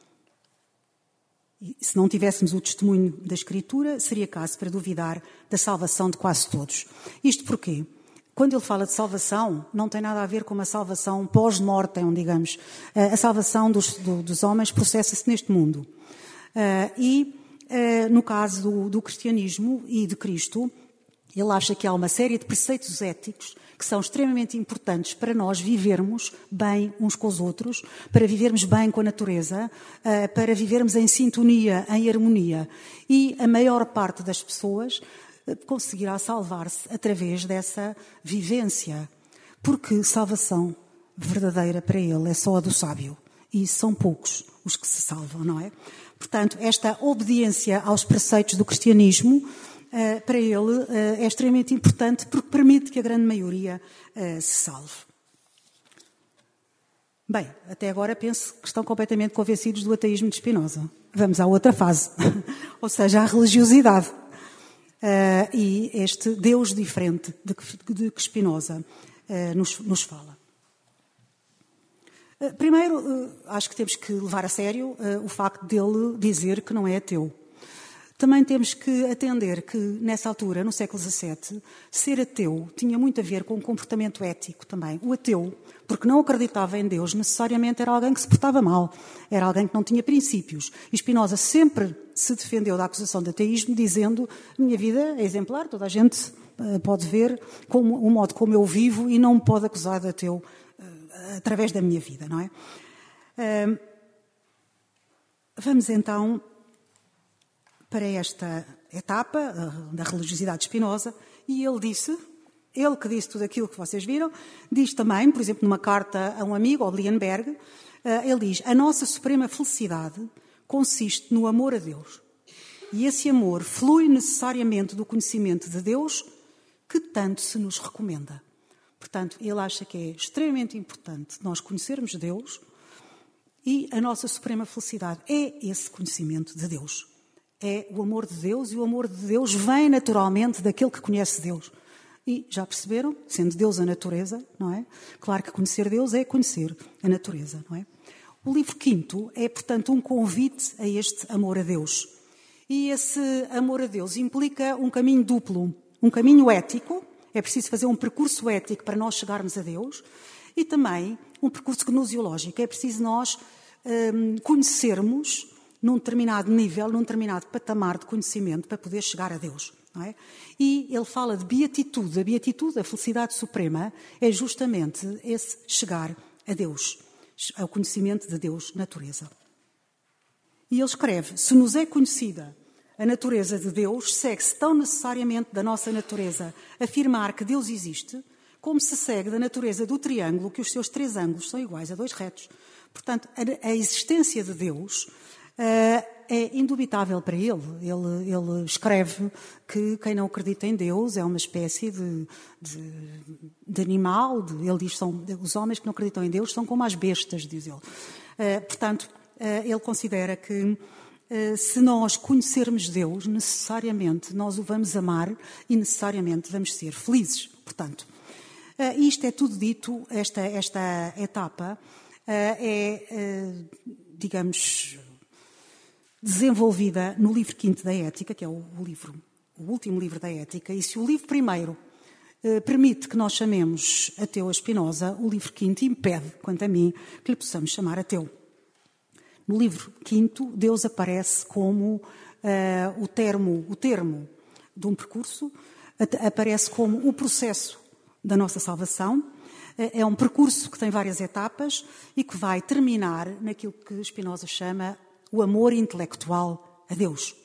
E se não tivéssemos o testemunho da Escritura, seria caso para duvidar da salvação de quase todos. Isto porquê? Quando ele fala de salvação, não tem nada a ver com uma salvação pós-mortem, digamos. A salvação dos, do, dos homens processa-se neste mundo. E, no caso do, do cristianismo e de Cristo, ele acha que há uma série de preceitos éticos que são extremamente importantes para nós vivermos bem uns com os outros, para vivermos bem com a natureza, para vivermos em sintonia, em harmonia. E a maior parte das pessoas conseguirá salvar-se através dessa vivência. Porque salvação verdadeira para ele é só a do sábio. E são poucos os que se salvam, não é? Portanto, esta obediência aos preceitos do cristianismo, para ele, é extremamente importante porque permite que a grande maioria se salve. Bem, até agora penso que estão completamente convencidos do ateísmo de Spinoza. Vamos à outra fase, ou seja, à religiosidade. Uh, e este Deus diferente de que, de que Spinoza uh, nos, nos fala. Uh, primeiro, uh, acho que temos que levar a sério uh, o facto dele dizer que não é ateu. Também temos que atender que, nessa altura, no século dezassete, ser ateu tinha muito a ver com um comportamento ético também. O ateu, porque não acreditava em Deus, necessariamente era alguém que se portava mal, era alguém que não tinha princípios. E Spinoza sempre se defendeu da acusação de ateísmo, dizendo, minha vida é exemplar, toda a gente uh, pode ver como, o modo como eu vivo e não me pode acusar de ateu uh, através da minha vida, não é? Uh, vamos então para esta etapa da religiosidade de Spinoza, e ele disse, ele que disse tudo aquilo que vocês viram, diz também, por exemplo, numa carta a um amigo, ao Lienberg, ele diz, a nossa suprema felicidade consiste no amor a Deus. E esse amor flui necessariamente do conhecimento de Deus que tanto se nos recomenda. Portanto, ele acha que é extremamente importante nós conhecermos Deus e a nossa suprema felicidade é esse conhecimento de Deus. É o amor de Deus e o amor de Deus vem naturalmente daquele que conhece Deus. E já perceberam? Sendo Deus a natureza, não é? Claro que conhecer Deus é conhecer a natureza, não é? O livro quinto é, portanto, um convite a este amor a Deus. E esse amor a Deus implica um caminho duplo, um caminho ético, é preciso fazer um percurso ético para nós chegarmos a Deus, e também um percurso gnosiológico, é preciso nós hum, conhecermos num determinado nível, num determinado patamar de conhecimento para poder chegar a Deus. Não é? E ele fala de beatitude. A beatitude, a felicidade suprema, é justamente esse chegar a Deus, ao conhecimento de Deus, natureza. E ele escreve, se nos é conhecida a natureza de Deus, segue-se tão necessariamente da nossa natureza afirmar que Deus existe, como se segue da natureza do triângulo que os seus três ângulos são iguais a dois retos. Portanto, a, a existência de Deus Uh, é indubitável para ele. ele. Ele escreve que quem não acredita em Deus é uma espécie de, de, de animal. De, ele diz que são, os homens que não acreditam em Deus são como as bestas, diz ele. Uh, portanto, uh, ele considera que uh, se nós conhecermos Deus, necessariamente nós o vamos amar e necessariamente vamos ser felizes. Portanto, uh, isto é tudo dito, esta, esta etapa uh, é, uh, digamos, desenvolvida no livro quinto da Ética, que é o, o livro, o último livro da Ética, e se o livro primeiro eh, permite que nós chamemos ateu a Spinoza, o livro quinto impede, quanto a mim, que lhe possamos chamar ateu. No livro quinto, Deus aparece como eh, o, termo, o termo de um percurso, aparece como o processo da nossa salvação. É um percurso que tem várias etapas e que vai terminar naquilo que Spinoza chama o amor intelectual a Deus.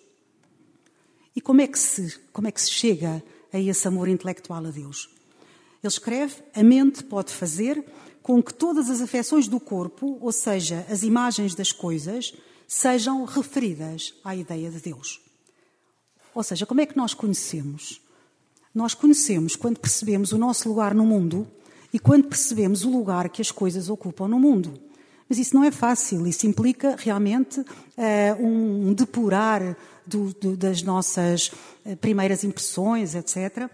E como é que se, como é que se chega a esse amor intelectual a Deus? Ele escreve: a mente pode fazer com que todas as afecções do corpo, ou seja, as imagens das coisas, sejam referidas à ideia de Deus. Ou seja, como é que nós conhecemos? Nós conhecemos quando percebemos o nosso lugar no mundo e quando percebemos o lugar que as coisas ocupam no mundo. Mas isso não é fácil, isso implica realmente uh, um depurar do, do, das nossas uh, primeiras impressões, etcétera.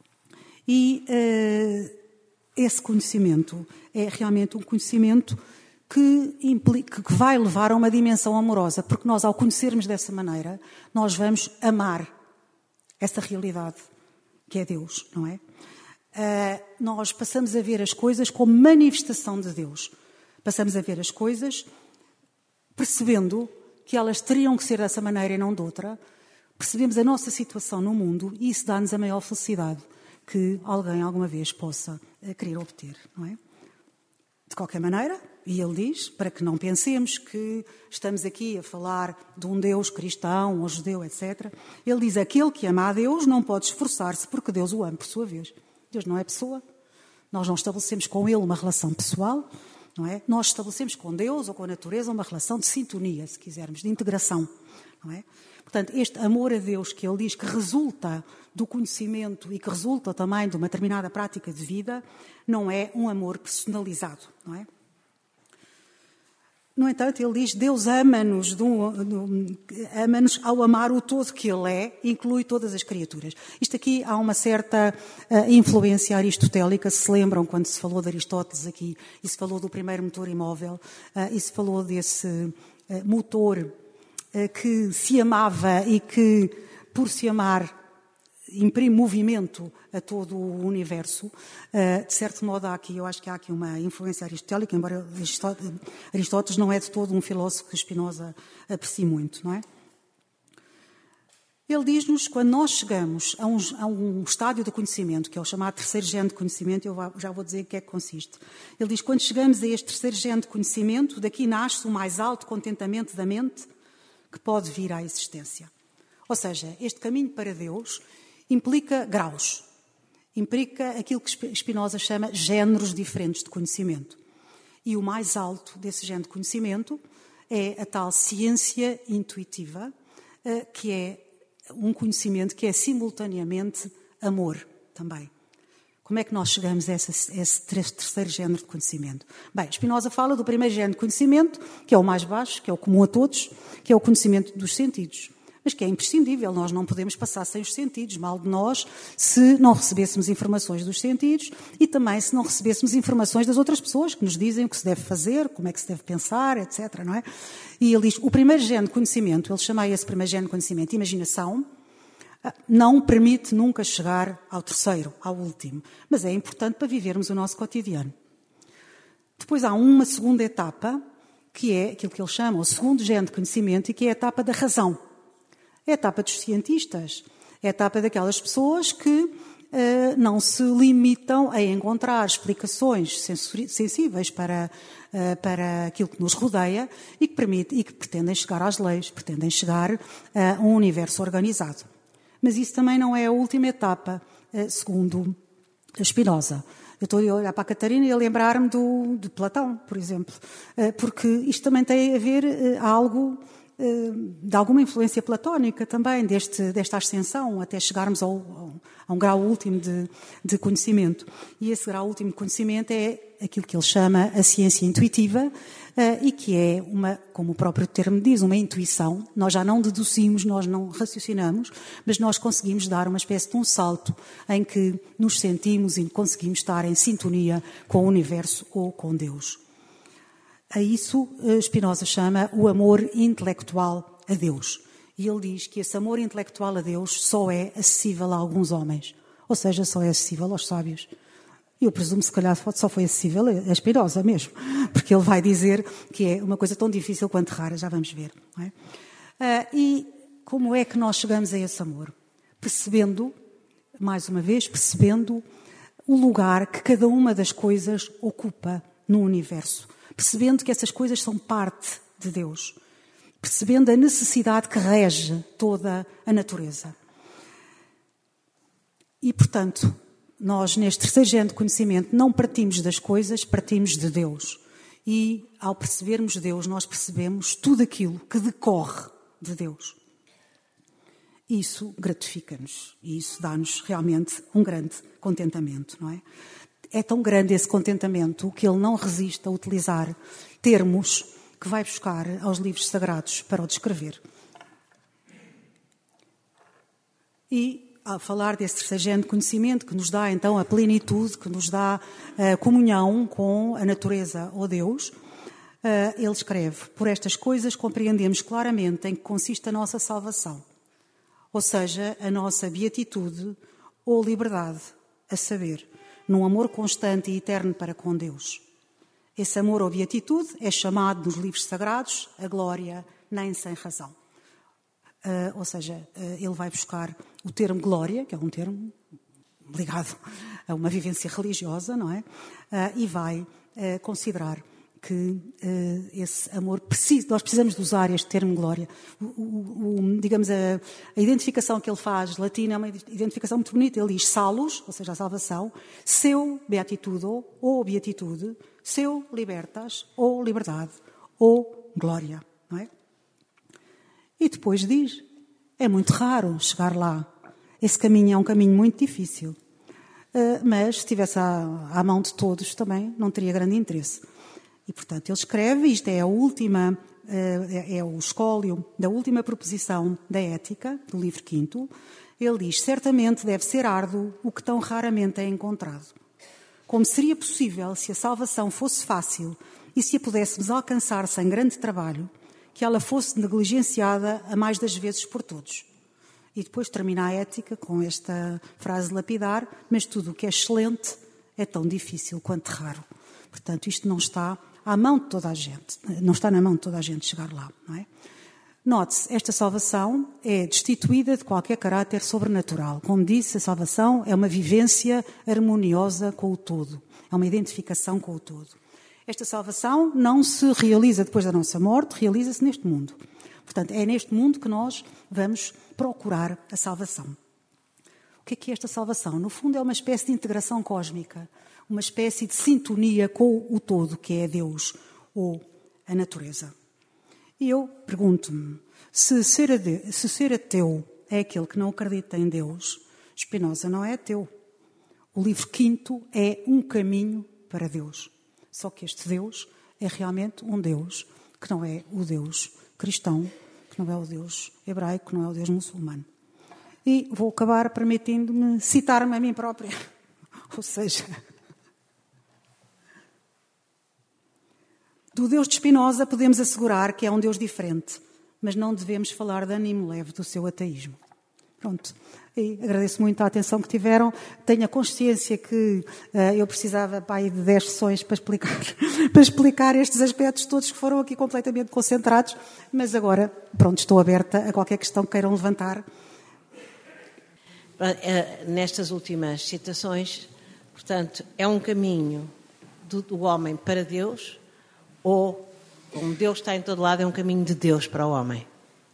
E uh, esse conhecimento é realmente um conhecimento que, implica, que vai levar a uma dimensão amorosa, porque nós, ao conhecermos dessa maneira, nós vamos amar essa realidade que é Deus, não é? Uh, nós passamos a ver as coisas como manifestação de Deus. Passamos a ver as coisas percebendo que elas teriam que ser dessa maneira e não de outra. Percebemos a nossa situação no mundo e isso dá-nos a maior felicidade que alguém alguma vez possa querer obter, não é? De qualquer maneira, e ele diz, para que não pensemos que estamos aqui a falar de um Deus cristão ou judeu, etcétera. Ele diz: aquele que ama a Deus não pode esforçar-se porque Deus o ama por sua vez. Deus não é pessoa. Nós não estabelecemos com ele uma relação pessoal. Não é? Nós estabelecemos com Deus ou com a natureza uma relação de sintonia, se quisermos, de integração. Não é? Portanto, este amor a Deus que ele diz que resulta do conhecimento e que resulta também de uma determinada prática de vida, não é um amor personalizado. Não é? No entanto, ele diz: Deus ama-nos, ama-nos ao amar o todo que ele é, inclui todas as criaturas. Isto aqui há uma certa uh, influência aristotélica, se lembram quando se falou de Aristóteles aqui, e se falou do primeiro motor imóvel, uh, e se falou desse uh, motor uh, que se amava e que, por se amar, imprime movimento a todo o universo. Uh, de certo modo, há aqui, eu acho que há aqui uma influência aristotélica, embora Aristóteles não é de todo um filósofo que Spinoza aprecie muito, não é? Ele diz-nos, quando nós chegamos a um, a um estádio de conhecimento, que é o chamado terceiro género de conhecimento, eu já vou dizer o que é que consiste. Ele diz: quando chegamos a este terceiro género de conhecimento, daqui nasce o mais alto contentamento da mente que pode vir à existência. Ou seja, este caminho para Deus implica graus, implica aquilo que Spinoza chama géneros diferentes de conhecimento. E o mais alto desse género de conhecimento é a tal ciência intuitiva, que é um conhecimento que é simultaneamente amor também. Como é que nós chegamos a esse, a esse terceiro género de conhecimento? Bem, Spinoza fala do primeiro género de conhecimento, que é o mais baixo, que é o comum a todos, que é o conhecimento dos sentidos. Mas que é imprescindível, nós não podemos passar sem os sentidos, mal de nós, se não recebêssemos informações dos sentidos e também se não recebêssemos informações das outras pessoas que nos dizem o que se deve fazer, como é que se deve pensar, etcétera. Não é? E ele diz, o primeiro género de conhecimento, ele chama esse primeiro género de conhecimento imaginação, não permite nunca chegar ao terceiro, ao último, mas é importante para vivermos o nosso cotidiano. Depois há uma segunda etapa, que é aquilo que ele chama o segundo género de conhecimento e que é a etapa da razão. É a etapa dos cientistas, é a etapa daquelas pessoas que uh, não se limitam a encontrar explicações sensíveis para, uh, para aquilo que nos rodeia e que, permite, e que pretendem chegar às leis, pretendem chegar a um universo organizado. Mas isso também não é a última etapa, uh, segundo Spinoza. Eu estou a olhar para a Catarina e a lembrar-me do, de Platão, por exemplo, uh, porque isto também tem a ver uh, algo de alguma influência platónica também, deste, desta ascensão, até chegarmos ao, ao, a um grau último de, de conhecimento. E esse grau último de conhecimento é aquilo que ele chama a ciência intuitiva, e que é, uma, como o próprio termo diz, uma intuição. Nós já não deduzimos, nós não raciocinamos, mas nós conseguimos dar uma espécie de um salto em que nos sentimos e conseguimos estar em sintonia com o universo ou com Deus. A isso Spinoza chama o amor intelectual a Deus. E ele diz que esse amor intelectual a Deus só é acessível a alguns homens. Ou seja, só é acessível aos sábios. E eu presumo, se calhar, só foi acessível a Spinoza mesmo. Porque ele vai dizer que é uma coisa tão difícil quanto rara. Já vamos ver. Não é? Ah, e como é que nós chegamos a esse amor? Percebendo, mais uma vez, percebendo o lugar que cada uma das coisas ocupa no universo. Percebendo que essas coisas são parte de Deus. Percebendo a necessidade que rege toda a natureza. E, portanto, nós, neste terceiro género de conhecimento, não partimos das coisas, partimos de Deus. E, ao percebermos Deus, nós percebemos tudo aquilo que decorre de Deus. Isso gratifica-nos. E isso dá-nos realmente um grande contentamento, não é? É tão grande esse contentamento que ele não resiste a utilizar termos que vai buscar aos livros sagrados para o descrever. E, ao falar desse terceiro género de conhecimento, que nos dá então a plenitude, que nos dá a comunhão com a natureza ou Deus, ele escreve: por estas coisas compreendemos claramente em que consiste a nossa salvação, ou seja, a nossa beatitude ou liberdade, a saber, num amor constante e eterno para com Deus. Esse amor ou beatitude é chamado nos livros sagrados a glória nem sem razão. Uh, ou seja, uh, ele vai buscar o termo glória, que é um termo ligado a uma vivência religiosa, não é? Uh, e vai uh, considerar que uh, esse amor precisa, nós precisamos de usar este termo glória. O, o, o, digamos, a, a identificação que ele faz latina é uma identificação muito bonita. Ele diz salus, ou seja, a salvação, seu beatitudo ou beatitude, seu libertas ou liberdade ou glória, não é? E depois diz, é muito raro chegar lá. Esse caminho é um caminho muito difícil. Uh, mas se estivesse à, à mão de todos também não teria grande interesse. E, portanto, ele escreve, isto é a última, é, é o escólio da última proposição da Ética, do livro quinto. Ele diz, certamente deve ser árduo o que tão raramente é encontrado. Como seria possível, se a salvação fosse fácil e se a pudéssemos alcançar sem grande trabalho, que ela fosse negligenciada a mais das vezes por todos. E depois termina a Ética com esta frase lapidar, mas tudo o que é excelente é tão difícil quanto raro. Portanto, isto não está à mão de toda a gente, não está na mão de toda a gente chegar lá, não é? Note-se, esta salvação é destituída de qualquer caráter sobrenatural. Como disse, a salvação é uma vivência harmoniosa com o todo, é uma identificação com o todo. Esta salvação não se realiza depois da nossa morte, realiza-se neste mundo. Portanto, é neste mundo que nós vamos procurar a salvação. O que é que é esta salvação? No fundo, é uma espécie de integração cósmica, uma espécie de sintonia com o todo, que é Deus ou a natureza. E eu pergunto-me, se ser, ade- se ser ateu é aquele que não acredita em Deus, Spinoza não é ateu. O livro quinto é um caminho para Deus. Só que este Deus é realmente um Deus que não é o Deus cristão, que não é o Deus hebraico, que não é o Deus muçulmano. E vou acabar permitindo-me citar-me a mim própria. Ou seja, do Deus de Spinoza podemos assegurar que é um Deus diferente, mas não devemos falar de ânimo leve do seu ateísmo. Pronto. E agradeço muito a atenção que tiveram. Tenho a consciência que uh, eu precisava pá, de dez sessões para explicar, para explicar estes aspectos todos que foram aqui completamente concentrados, mas agora, pronto, estou aberta a qualquer questão que queiram levantar. Nestas últimas citações, portanto, é um caminho do, do homem para Deus, ou, como Deus está em todo lado, é um caminho de Deus para o homem?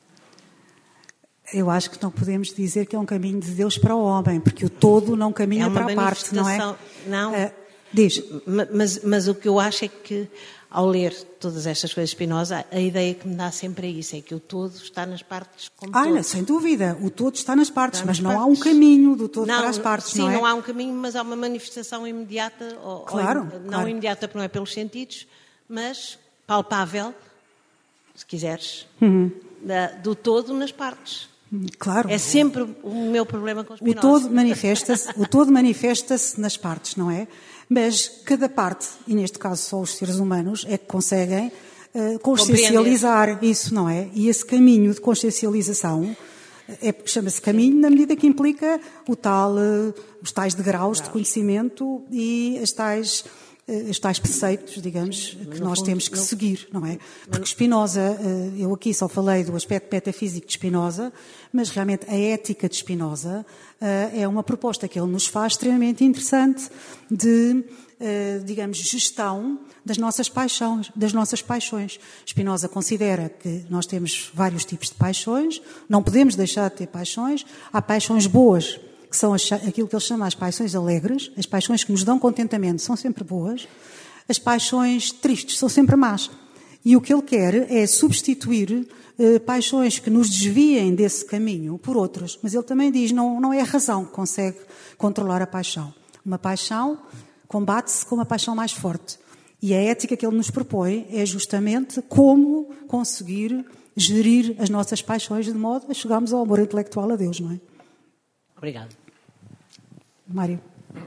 Eu acho que não podemos dizer que é um caminho de Deus para o homem, porque o todo não caminha é uma para a parte, não é? Não, Uh, Diz. Mas, mas o que eu acho é que, ao ler todas estas coisas de Spinoza, a ideia que me dá sempre é isso, é que o todo está nas partes como Ah, todo. não, sem dúvida, o todo está nas partes, Está mas nas não partes. há um caminho do todo Não, para as partes, sim, não é? não há um caminho, mas há uma manifestação imediata, ou, Claro, ou im- não claro. imediata porque não é pelos sentidos, mas palpável, se quiseres, Uhum. da- do todo nas partes. Claro. É sempre o meu problema com O Spinoza. todo manifesta-se, o todo manifesta-se nas partes, não é? Mas cada parte, e neste caso só os seres humanos, é que conseguem uh, consciencializar isso, não é? E esse caminho de consciencialização é, chama-se caminho na medida que implica o tal, uh, os tais degraus de conhecimento e as tais, uh, os tais preceitos, digamos, que nós temos que seguir, não é? Porque Spinoza, uh, eu aqui só falei do aspecto metafísico de Spinoza, mas realmente a ética de Spinoza uh, é uma proposta que ele nos faz extremamente interessante de, uh, digamos, gestão das nossas paixões, das nossas paixões. Spinoza considera que nós temos vários tipos de paixões, não podemos deixar de ter paixões. Há paixões boas, que são as, aquilo que ele chama as paixões alegres, as paixões que nos dão contentamento são sempre boas, as paixões tristes são sempre más. E o que ele quer é substituir eh, paixões que nos desviem desse caminho por outras. Mas ele também diz, não, não é a razão que consegue controlar a paixão. Uma paixão combate-se com uma paixão mais forte. E a ética que ele nos propõe é justamente como conseguir gerir as nossas paixões de modo a chegarmos ao amor intelectual a Deus, não é? Obrigado. Mário.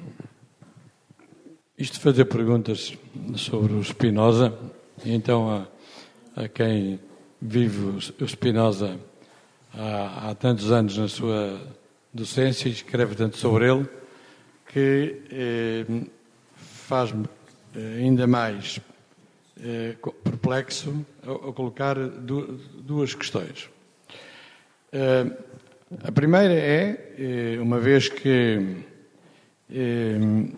Isto de fazer perguntas sobre o Spinoza, então a, a quem vive o Spinoza há, há tantos anos na sua docência e escreve tanto sobre ele, que eh, faz-me ainda mais eh, perplexo ao, ao colocar du, duas questões. Eh, a primeira é, eh, uma vez que eh,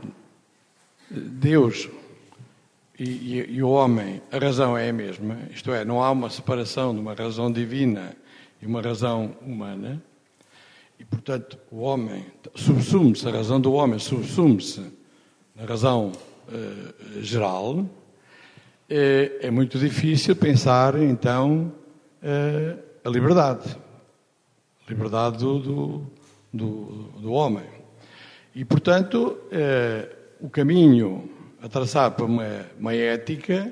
Deus e, e, e o homem, a razão é a mesma, isto é, não há uma separação de uma razão divina e uma razão humana, e, portanto, o homem subsume-se, a razão do homem subsume-se na razão uh, geral, é, é muito difícil pensar, então, uh, a liberdade, a liberdade do, do, do, do homem. E, portanto, uh, o caminho a traçar para uma, uma ética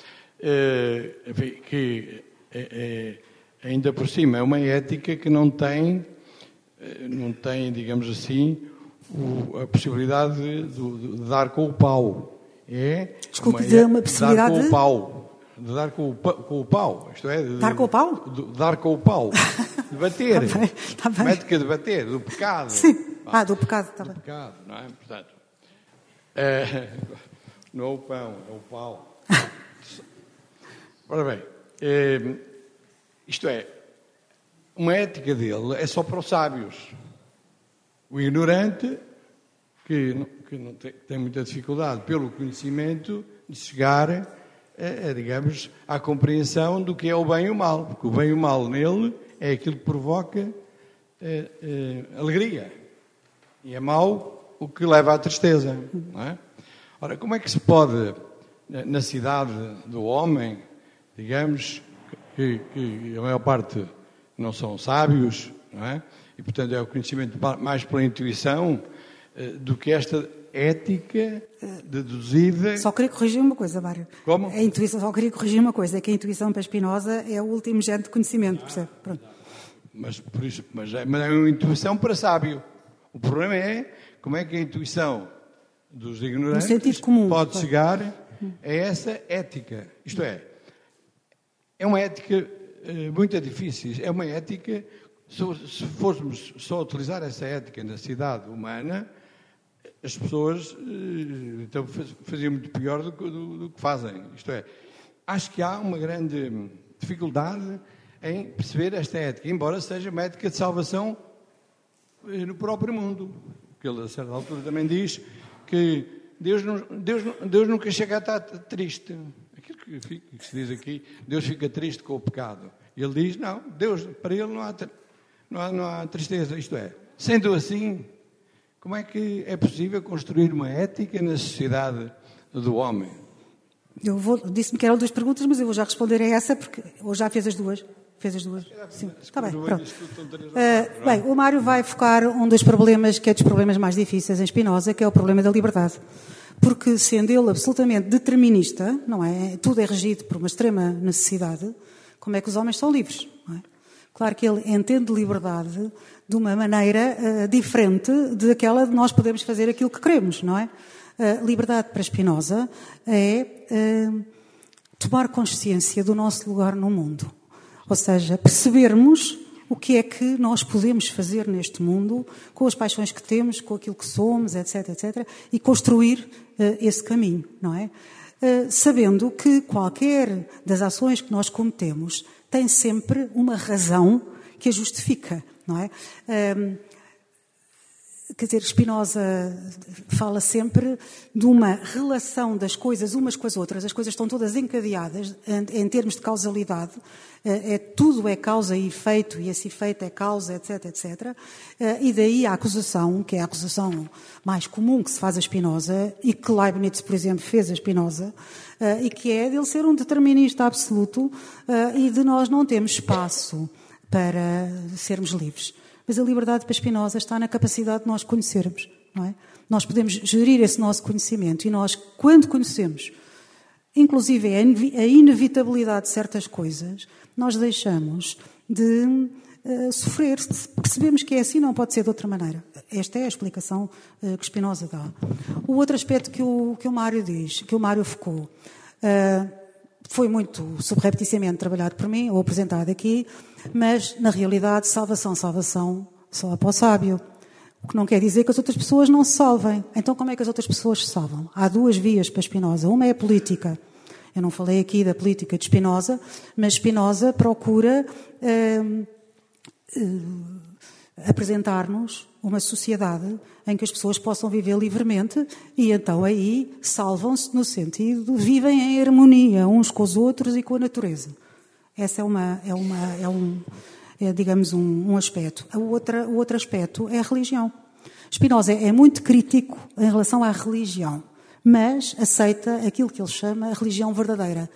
eh, que é, é, ainda por cima é uma ética que não tem, não tem, digamos assim, o, a possibilidade de, de, de dar com o pau. É Desculpe, uma, de uma possibilidade de dar com o pau. De dar com o, com o pau. Isto é, de, dar com o pau? De, de dar com o pau. De bater. Está bem, está bem. Médica de bater, do pecado. Sim. Ah, do pecado, está do bem. pecado, não é? Portanto, é, não é o pão, é o pau. Ora bem, é, isto é, uma ética dele é só para os sábios. O ignorante, que, não, que não tem, tem muita dificuldade pelo conhecimento de chegar, a, a, digamos, à compreensão do que é o bem e o mal. Porque o bem e o mal nele é aquilo que provoca é, é, alegria. E é mau o que leva à tristeza, não é? Ora, como é que se pode, na cidade do homem, digamos, que, que a maior parte não são sábios, não é? E, portanto, é o conhecimento mais pela intuição do que esta ética deduzida... Só queria corrigir uma coisa, Mário. Como? A intuição, só queria corrigir uma coisa, é que a intuição para Spinoza é o último género de conhecimento, percebe? Pronto. Mas, por isso, mas, é, mas é uma intuição para sábio. O problema é como é que a intuição dos ignorantes comum, pode claro. chegar a essa ética. Isto é, é uma ética eh, muito difícil. É uma ética, se, se fôssemos só utilizar essa ética na cidade humana, as pessoas eh, então, faziam muito pior do, do, do que fazem. Isto é, acho que há uma grande dificuldade em perceber esta ética, embora seja uma ética de salvação eh, no próprio mundo. Porque ele, a certa altura, também diz que Deus, não, Deus, Deus nunca chega a estar triste. Aquilo que, fica, que se diz aqui, Deus fica triste com o pecado. E ele diz, não, Deus, para ele não há, não há, não há tristeza. Isto é, sendo assim, como é que é possível construir uma ética na sociedade do homem? Eu vou, disse-me que eram duas perguntas, mas eu vou já responder a essa, porque ou já fez as duas. Fez as duas? Sim, está bem, pronto. Uh, bem, o Mário vai focar um dos problemas, que é dos problemas mais difíceis em Spinoza, que é o problema da liberdade. Porque, sendo ele absolutamente determinista, não é? Tudo é regido por uma extrema necessidade, como é que os homens são livres? Não é? Claro que ele entende liberdade de uma maneira uh, diferente daquela de nós podermos fazer aquilo que queremos, não é? Uh, liberdade para Spinoza é uh, tomar consciência do nosso lugar no mundo. Ou seja, percebermos o que é que nós podemos fazer neste mundo, com as paixões que temos, com aquilo que somos, etc, etcétera, e construir uh, esse caminho, não é? Uh, sabendo que qualquer das ações que nós cometemos tem sempre uma razão que a justifica, não é? Uh, Quer dizer, Spinoza fala sempre de uma relação das coisas umas com as outras. As coisas estão todas encadeadas em termos de causalidade. É, tudo é causa e efeito, e esse efeito é causa, etc, etcétera. E daí a acusação, que é a acusação mais comum que se faz a Spinoza, e que Leibniz, por exemplo, fez a Spinoza, e que é de ele ser um determinista absoluto e de nós não termos espaço para sermos livres. Mas a liberdade para Spinoza está na capacidade de nós conhecermos, não é? Nós podemos gerir esse nosso conhecimento e nós, quando conhecemos, inclusive a inevitabilidade de certas coisas, nós deixamos de uh, sofrer. Percebemos que é assim, não pode ser de outra maneira. Esta é a explicação uh, que Spinoza dá. O outro aspecto que o, que o Mário diz, que o Mário focou, uh, foi muito subrepticiamente trabalhado por mim, ou apresentado aqui, mas, na realidade, salvação, salvação, só para o sábio. O que não quer dizer que as outras pessoas não se salvem. Então, como é que as outras pessoas se salvam? Há duas vias para Spinoza. Uma é a política. Eu não falei aqui da política de Spinoza, mas Spinoza procura uh, uh, apresentar-nos uma sociedade em que as pessoas possam viver livremente e então aí salvam-se no sentido de vivem em harmonia uns com os outros e com a natureza. Essa é uma é uma é um é, digamos um, um aspecto. A outra o outro aspecto é a religião. Spinoza é muito crítico em relação à religião, mas aceita aquilo que ele chama a religião verdadeira.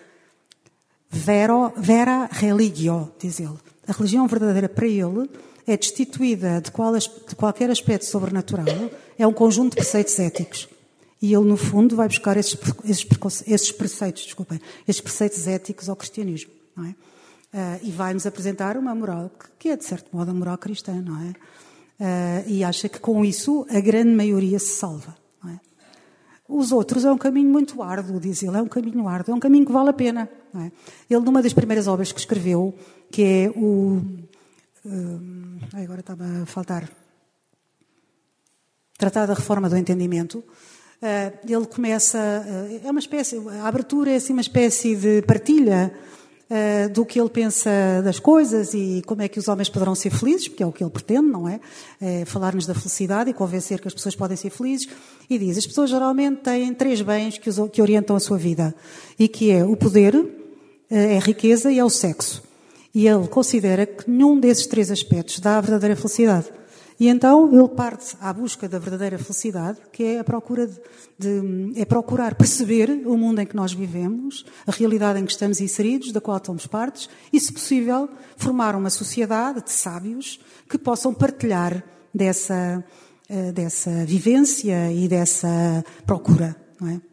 Vero, vera religio, diz ele. A religião verdadeira para ele é destituída de, qual, de qualquer aspecto sobrenatural, é um conjunto de preceitos éticos. E ele, no fundo, vai buscar esses, esses, esses preceitos, desculpem, esses preceitos éticos ao cristianismo, não é? Uh, e vai-nos apresentar uma moral que, que é, de certo modo, a moral cristã, não é? Uh, e acha que, com isso, a grande maioria se salva, não é? Os outros é um caminho muito árduo, diz ele, é um caminho árduo, é um caminho que vale a pena, não é? Ele, numa das primeiras obras que escreveu, que é o... Uh, agora estava a faltar. Tratado da Reforma do Entendimento. Uh, ele começa. Uh, é uma espécie. A abertura é assim uma espécie de partilha uh, do que ele pensa das coisas e como é que os homens poderão ser felizes, porque é o que ele pretende, não é? É falar-nos da felicidade e convencer que as pessoas podem ser felizes. E diz: as pessoas geralmente têm três bens que, os, que orientam a sua vida, e que é o poder, uh, é a riqueza e é o sexo. E ele considera que nenhum desses três aspectos dá a verdadeira felicidade. E então ele parte à busca da verdadeira felicidade, que é a procura de, de é procurar perceber o mundo em que nós vivemos, a realidade em que estamos inseridos, da qual somos partes, e, se possível, formar uma sociedade de sábios que possam partilhar dessa, dessa vivência e dessa procura, não é?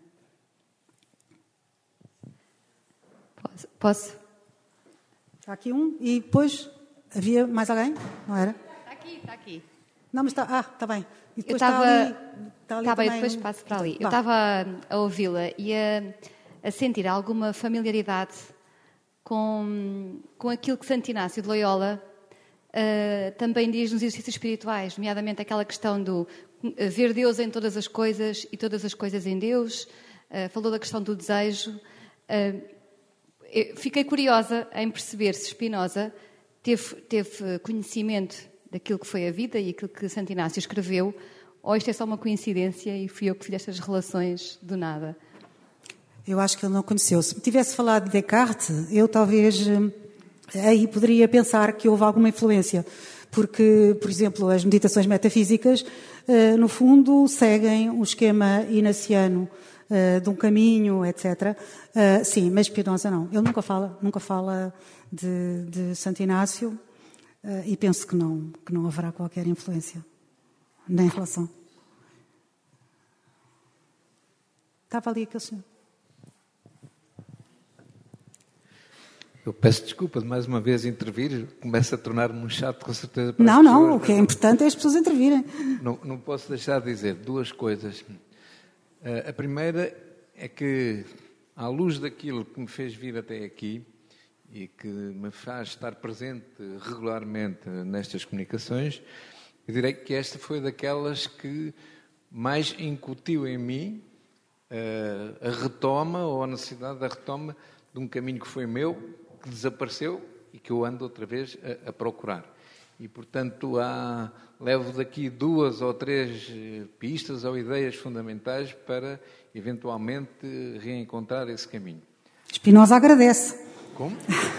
Posso? Posso? Está aqui um, e depois havia mais alguém? Não era? Está aqui, está aqui. Não, mas está... Ah, está bem. E depois eu estava... está ali... Está ali está bem, também... depois passo para ali. Vá. Eu estava a ouvi-la e a, a sentir alguma familiaridade com, com aquilo que Santo Inácio de Loyola uh, também diz nos exercícios espirituais, nomeadamente aquela questão do uh, ver Deus em todas as coisas e todas as coisas em Deus. Uh, falou da questão do desejo. Uh, Eu fiquei curiosa em perceber se Spinoza teve, teve conhecimento daquilo que foi a vida e aquilo que Santo Inácio escreveu, ou isto é só uma coincidência e fui eu que fiz estas relações do nada. Eu acho que ele não conheceu. Se me tivesse falado de Descartes, eu talvez aí poderia pensar que houve alguma influência. Porque, por exemplo, as meditações metafísicas no fundo, seguem o esquema inaciano de um caminho, etcétera. Sim, mas Spinoza não. Ele nunca fala, nunca fala de, de Santo Inácio e penso que não, que não haverá qualquer influência nem relação. Estava ali aquele senhor. Eu peço desculpa de mais uma vez intervir, começa a tornar-me um chato, com certeza. Para não, as não, pessoas, o que é importante é as pessoas intervirem. Não, não posso deixar de dizer duas coisas. A primeira é que, à luz daquilo que me fez vir até aqui e que me faz estar presente regularmente nestas comunicações, eu direi que esta foi daquelas que mais incutiu em mim a retoma ou a necessidade da retoma de um caminho que foi meu, que desapareceu e que eu ando outra vez a, a procurar. E, portanto, há, levo daqui duas ou três pistas ou ideias fundamentais para, eventualmente, reencontrar esse caminho. Spinoza agradece. Como?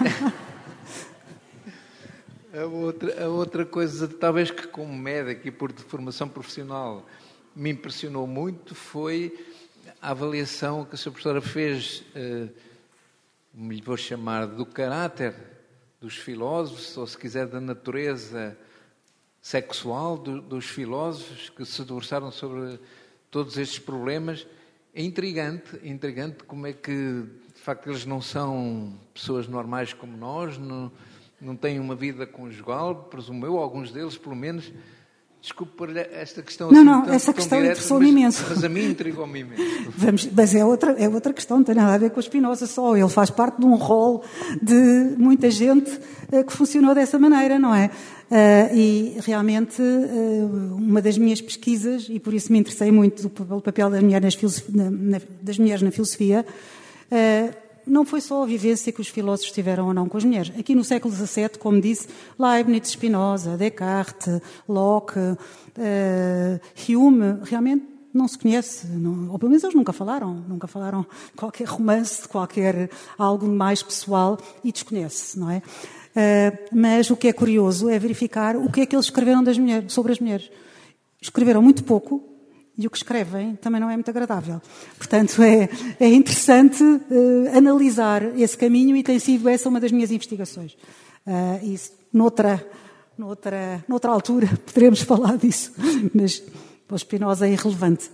a, outra, a outra coisa, talvez que como médico e por formação profissional me impressionou muito, foi a avaliação que a sua professora fez, eh, me vou chamar, do caráter dos filósofos, ou se quiser da natureza sexual do, dos filósofos que se debruçaram sobre todos estes problemas. É intrigante, é intrigante como é que, de facto, eles não são pessoas normais como nós, não, não têm uma vida conjugal, presumo eu, alguns deles, pelo menos. Desculpe por esta questão não, assim não, tão, essa tão questão direta, interessou-me mas, imenso. Mas a mim intrigou-me imenso. Vamos, mas é outra, é outra questão, não tem nada a ver com a Spinoza só. Ele faz parte de um rol de muita gente uh, que funcionou dessa maneira, não é? Uh, e realmente uh, uma das minhas pesquisas, e por isso me interessei muito do, pelo papel das mulheres, nas na, na, das mulheres na filosofia, uh, não foi só a vivência que os filósofos tiveram ou não com as mulheres. Aqui no século dezassete, como disse, Leibniz, Spinoza, Descartes, Locke, uh, Hume, realmente não se conhece, não, ou pelo menos eles nunca falaram, nunca falaram de qualquer romance, de qualquer algo mais pessoal, e desconhece, não é? Uh, mas o que é curioso é verificar o que é que eles escreveram das mulheres, sobre as mulheres. Escreveram muito pouco, e o que escrevem também não é muito agradável. Portanto, é, é interessante uh, analisar esse caminho e tem sido essa uma das minhas investigações. Uh, e noutra, noutra, noutra altura poderemos falar disso, mas para o Spinoza é irrelevante.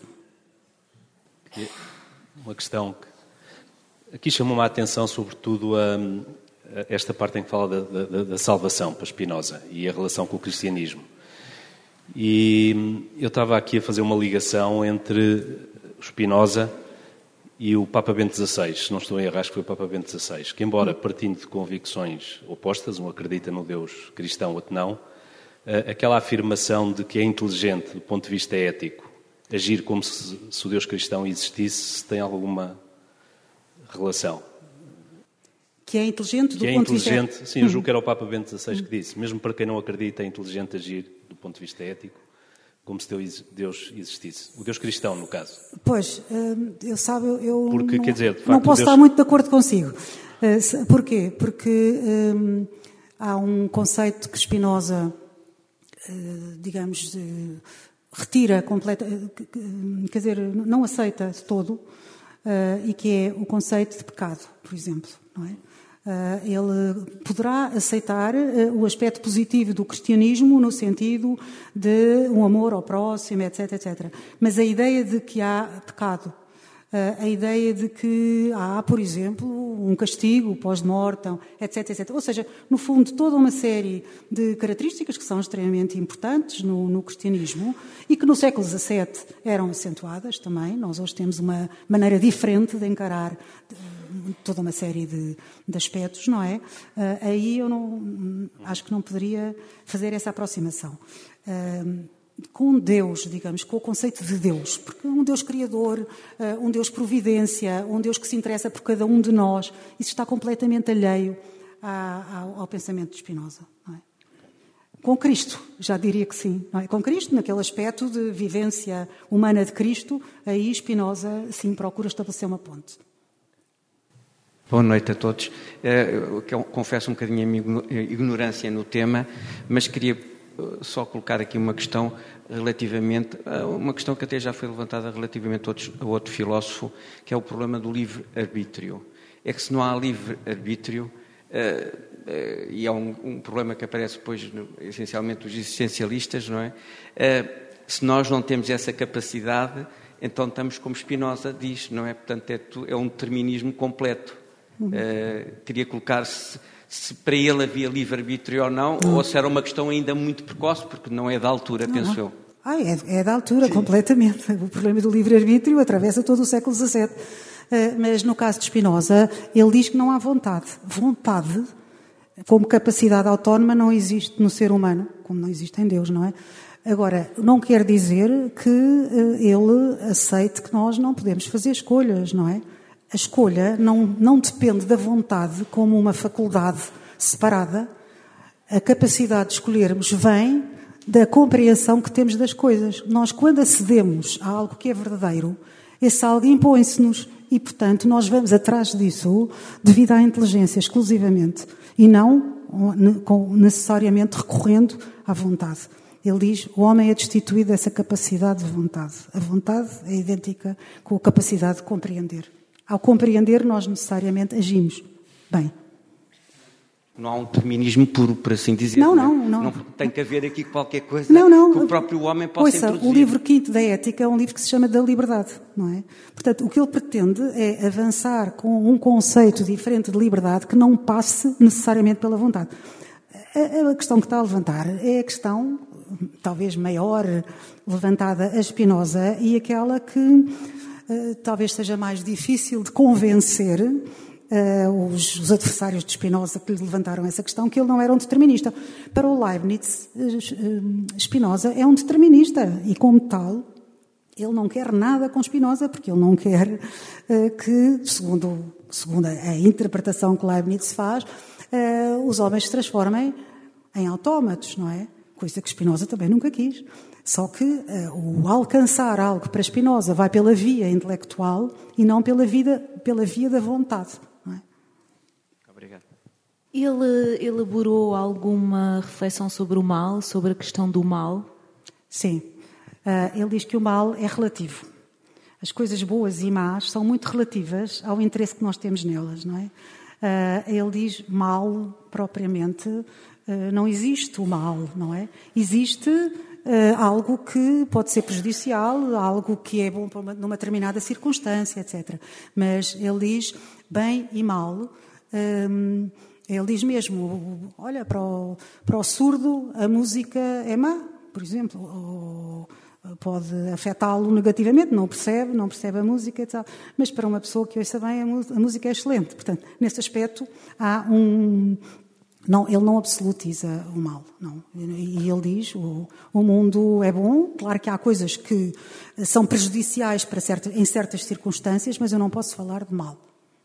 Uma questão que aqui chamou-me a atenção, sobretudo, a, a esta parte em que fala da, da, da salvação para Spinoza e a relação com o cristianismo. E eu estava aqui a fazer uma ligação entre o Spinoza e o Papa Bento dezasseis, se não estou em erro, acho que foi o Papa Bento dezasseis, que embora partindo de convicções opostas, um acredita no Deus cristão, outro não, aquela afirmação de que é inteligente do ponto de vista ético agir como se, se o Deus cristão existisse, se tem alguma relação. Que é inteligente do que é ponto de vista... inteligente, sim, eu julgo que era o Papa Bento dezasseis que disse, mesmo para quem não acredita, é inteligente agir do ponto de vista ético, como se Deus existisse. O Deus cristão, no caso. Pois, eu sabe, eu Porque, não, quer dizer, de facto, não posso Deus... estar muito de acordo consigo. Porquê? Porque hum, há um conceito que Spinoza, digamos, retira completamente, quer dizer, não aceita de todo, e que é o conceito de pecado, por exemplo, não é? Uh, ele poderá aceitar uh, o aspecto positivo do cristianismo no sentido de um amor ao próximo, etc, etcétera. Mas a ideia de que há pecado, uh, a ideia de que há, por exemplo, um castigo pós-mortem, etc, etcétera. Ou seja, no fundo, toda uma série de características que são extremamente importantes no, no cristianismo e que no século dezassete eram acentuadas também. Nós hoje temos uma maneira diferente de encarar uh, toda uma série de, de aspectos, não é? Uh, aí eu não, acho que não poderia fazer essa aproximação. Uh, com Deus, digamos, com o conceito de Deus, porque um Deus criador, uh, um Deus providência, um Deus que se interessa por cada um de nós, isso está completamente alheio a, ao, ao pensamento de Spinoza, não é? Com Cristo, já diria que sim, não é? Com Cristo, naquele aspecto de vivência humana de Cristo, aí Spinoza, sim, procura estabelecer uma ponte. Boa noite a todos. Eu confesso um bocadinho a minha ignorância no tema, mas queria só colocar aqui uma questão relativamente, uma questão que até já foi levantada relativamente a, outros, a outro filósofo, que é o problema do livre-arbítrio. É que se não há livre-arbítrio, uh, uh, e é um, um problema que aparece depois, no, essencialmente, dos existencialistas, não é? Uh, se nós não temos essa capacidade, então estamos como Spinoza diz, não é? Portanto, é, é um determinismo completo. Uhum. Uh, queria colocar-se se para ele havia livre-arbítrio ou não, não, ou se era uma questão ainda muito precoce, porque não é da altura, não, penso não. eu. Ah, é, é da altura, sim, completamente. O problema do livre-arbítrio atravessa todo o século dezassete. Uh, mas no caso de Spinoza, ele diz que não há vontade. Vontade, como capacidade autónoma, não existe no ser humano, como não existe em Deus, não é? Agora, não quer dizer que uh, ele aceite que nós não podemos fazer escolhas, não é? A escolha não, não depende da vontade como uma faculdade separada. A capacidade de escolhermos vem da compreensão que temos das coisas. Nós, quando acedemos a algo que é verdadeiro, esse algo impõe-se-nos e, portanto, nós vamos atrás disso devido à inteligência exclusivamente e não necessariamente recorrendo à vontade. Ele diz, o homem é destituído dessa capacidade de vontade. A vontade é idêntica com a capacidade de compreender. Ao compreender, nós necessariamente agimos bem. Não há um determinismo puro, por assim dizer. Não, não, não. Não tem que haver aqui qualquer coisa não, não. que o próprio homem possa Ouça, introduzir. O livro quinto da Ética é um livro que se chama da liberdade, não é? Portanto, o que ele pretende é avançar com um conceito diferente de liberdade que não passe necessariamente pela vontade. A, a questão que está a levantar é a questão, talvez maior, levantada a Spinoza e aquela que uh, talvez seja mais difícil de convencer uh, os, os adversários de Spinoza que lhe levantaram essa questão, que ele não era um determinista. Para o Leibniz, uh, Spinoza é um determinista e, como tal, ele não quer nada com Spinoza, porque ele não quer uh, que, segundo, segundo a interpretação que Leibniz faz, uh, os homens se transformem em autómatos, não é? Coisa que Spinoza também nunca quis. Só que uh, o alcançar algo para Spinoza vai pela via intelectual e não pela, vida, pela via da vontade. Não é? Obrigado. Ele elaborou alguma reflexão sobre o mal, sobre a questão do mal? Sim. Uh, ele diz que o mal é relativo. As coisas boas e más são muito relativas ao interesse que nós temos nelas, não é? Uh, ele diz mal, propriamente, uh, não existe o mal, não é? Existe uh, algo que pode ser prejudicial, algo que é bom para uma, numa determinada circunstância, etcétera. Mas ele diz bem e mal. Um, ele diz mesmo, olha, para o, para o surdo a música é má, por exemplo, ou pode afetá-lo negativamente, não percebe, não percebe a música e tal. Mas para uma pessoa que ouça bem, a música é excelente. Portanto, nesse aspecto, há um... Não, ele não absolutiza o mal, não. E ele diz, o, o mundo é bom, claro que há coisas que são prejudiciais para certa, em certas circunstâncias, mas eu não posso falar de mal.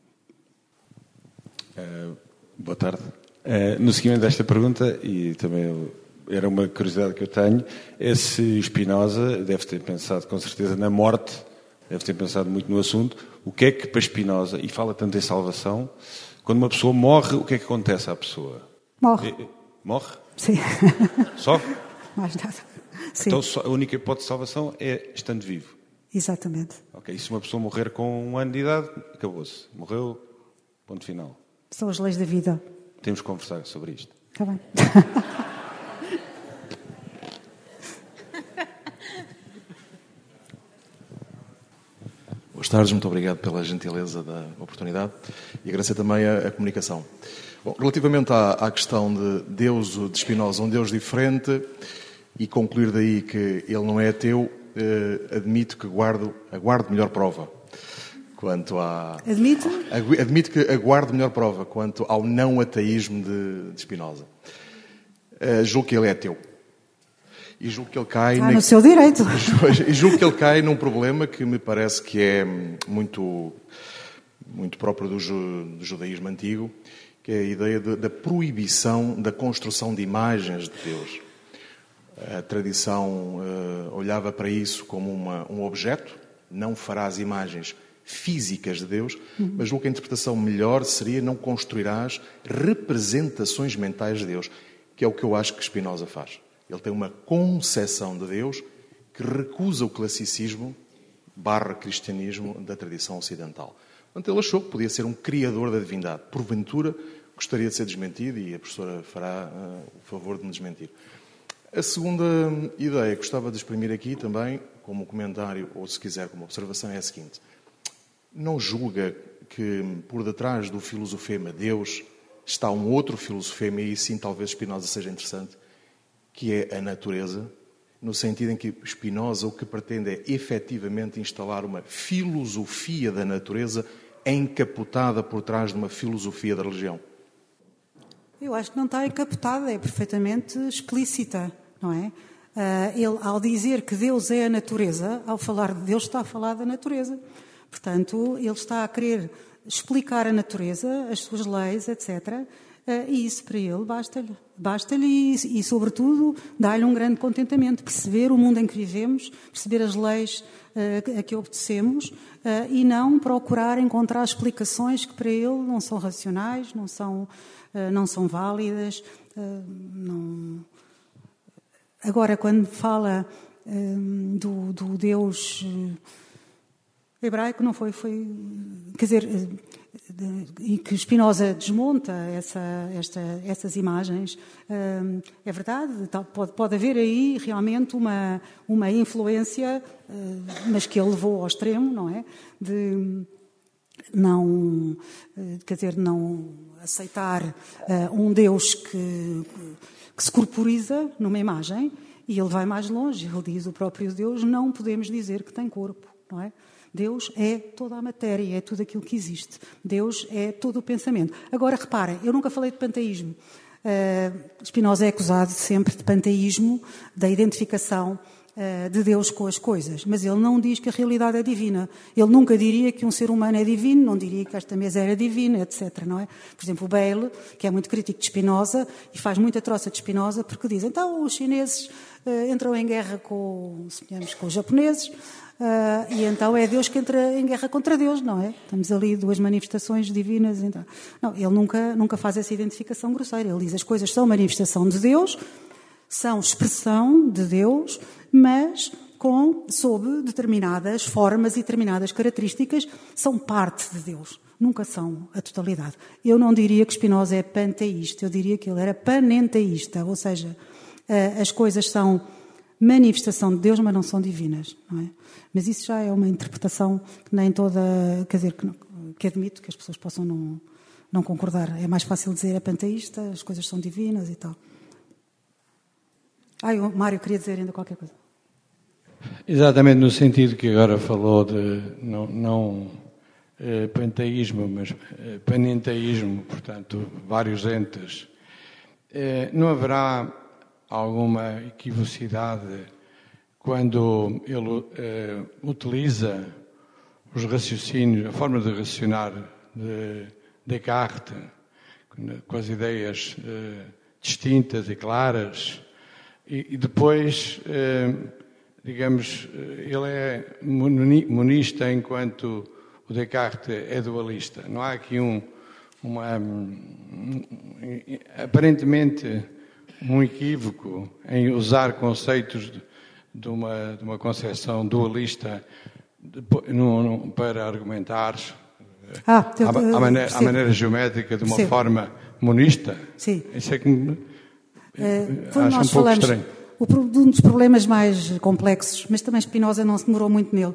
Uh, boa tarde. Uh, no seguimento desta pergunta, e também... era uma curiosidade que eu tenho, é se Spinoza deve ter pensado com certeza na morte, deve ter pensado muito no assunto, o que é que para Spinoza, e fala tanto em salvação, quando uma pessoa morre, o que é que acontece à pessoa? Morre. É, morre? Sim. Só? Mais nada. Sim. Então a única hipótese de salvação é estando vivo? Exatamente. Ok, e se uma pessoa morrer com um ano de idade, acabou-se. Morreu, ponto final. São as leis da vida. Temos que conversar sobre isto. Está bem. Boas tardes, muito obrigado pela gentileza da oportunidade e agradecer também a, a comunicação. Bom, relativamente à, à questão de Deus, de Spinoza, um Deus diferente, e concluir daí que ele não é ateu, eh, admito que guardo, aguardo melhor prova. Quanto a... Admito? Admito que aguardo melhor prova quanto ao não ateísmo de, de Spinoza. Uh, julgo que ele é ateu. E julgo que ele cai... Está na... no seu direito. E julgo que ele cai num problema que me parece que é muito, muito próprio do, ju... do judaísmo antigo, que é a ideia de, da proibição da construção de imagens de Deus. A tradição uh, olhava para isso como uma, um objeto, não farás imagens físicas de Deus, uhum. mas julgo que a interpretação melhor seria não construirás representações mentais de Deus, que é o que eu acho que Spinoza faz. Ele tem uma concepção de Deus que recusa o classicismo barra cristianismo da tradição ocidental. Portanto, ele achou que podia ser um criador da divindade. Porventura, gostaria de ser desmentido e a professora fará uh, o favor de me desmentir. A segunda ideia que gostava de exprimir aqui também, como comentário, ou se quiser como observação, é a seguinte. Não julga que por detrás do filosofema Deus está um outro filosofema, e aí sim talvez Spinoza seja interessante, que é a natureza, no sentido em que Spinoza o que pretende é efetivamente instalar uma filosofia da natureza encapotada por trás de uma filosofia da religião. Eu acho que não está encapotada, é perfeitamente explícita, não é? Uh, ele, ao dizer que Deus é a natureza, ao falar de Deus, está a falar da natureza. Portanto, ele está a querer explicar a natureza, as suas leis, etcétera. Uh, e isso para ele basta-lhe. Basta-lhe e, e, sobretudo, dá-lhe um grande contentamento. Perceber o mundo em que vivemos, perceber as leis uh, a que obedecemos uh, e não procurar encontrar explicações que para ele não são racionais, não são, uh, não são válidas. Uh, não... Agora, quando fala uh, do, do Deus uh, hebraico, não foi, foi, quer dizer, uh, e que Spinoza desmonta essa, esta, essas imagens, uh, é verdade, pode, pode haver aí realmente uma, uma influência, uh, mas que ele levou ao extremo, não é? De não, uh, quer dizer, não aceitar uh, um Deus que... que se corporiza numa imagem, e ele vai mais longe. Ele diz, o próprio Deus, não podemos dizer que tem corpo, não é? Deus é toda a matéria, é tudo aquilo que existe. Deus é todo o pensamento. Agora, reparem, eu nunca falei de panteísmo. Uh, Spinoza é acusado sempre de panteísmo, da identificação uh, de Deus com as coisas, mas ele não diz que a realidade é divina. Ele nunca diria que um ser humano é divino, não diria que esta mesa era divina, etcétera. Não é? Por exemplo, o Bayle, que é muito crítico de Spinoza e faz muita troça de Spinoza, porque diz, então os chineses uh, entram em guerra com, suponhamos, com os japoneses, Uh, e então é Deus que entra em guerra contra Deus, não é? Estamos ali duas manifestações divinas. Então... Não, ele nunca, nunca faz essa identificação grosseira. Ele diz as coisas são manifestação de Deus, são expressão de Deus, mas com, sob determinadas formas e determinadas características, são parte de Deus. Nunca são a totalidade. Eu não diria que Spinoza é panteísta, eu diria que ele era panenteísta, ou seja, uh, as coisas são manifestação de Deus, mas não são divinas, não é? Mas isso já é uma interpretação que nem toda, quer dizer, que, que admito que as pessoas possam não, não concordar. É mais fácil dizer é panteísta, as coisas são divinas e tal. Ah, o Mário queria dizer ainda qualquer coisa. Exatamente no sentido que agora falou de não, não eh, panteísmo, mas eh, panenteísmo, portanto, vários entes. Eh, não haverá alguma equivocidade quando ele eh, utiliza os raciocínios, a forma de raciocinar de Descartes, com as ideias eh, distintas e claras, e, e depois, eh, digamos, ele é monista enquanto o Descartes é dualista. Não há aqui um, uma, um, aparentemente, um equívoco em usar conceitos de, de, uma, de uma concepção dualista de, no, no, para argumentar ah, eu, à, à, maneira, à maneira geométrica de uma sim. forma monista. Sim. Isso é que me, uh, acho nós um pouco falamos, estranho. O, um dos problemas mais complexos, mas também Spinoza não se demorou muito nele,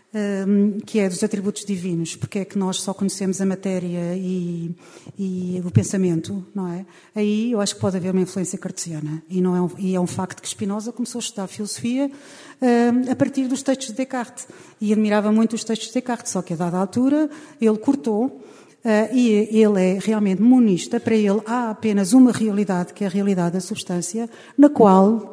um, que é dos atributos divinos, porque é que nós só conhecemos a matéria e, e o pensamento, não é? Aí eu acho que pode haver uma influência cartesiana, e, não é um, e é um facto que Spinoza começou a estudar filosofia um, a partir dos textos de Descartes, e admirava muito os textos de Descartes, só que a dada altura ele cortou, uh, e ele é realmente monista. Para ele há apenas uma realidade, que é a realidade da substância, na qual...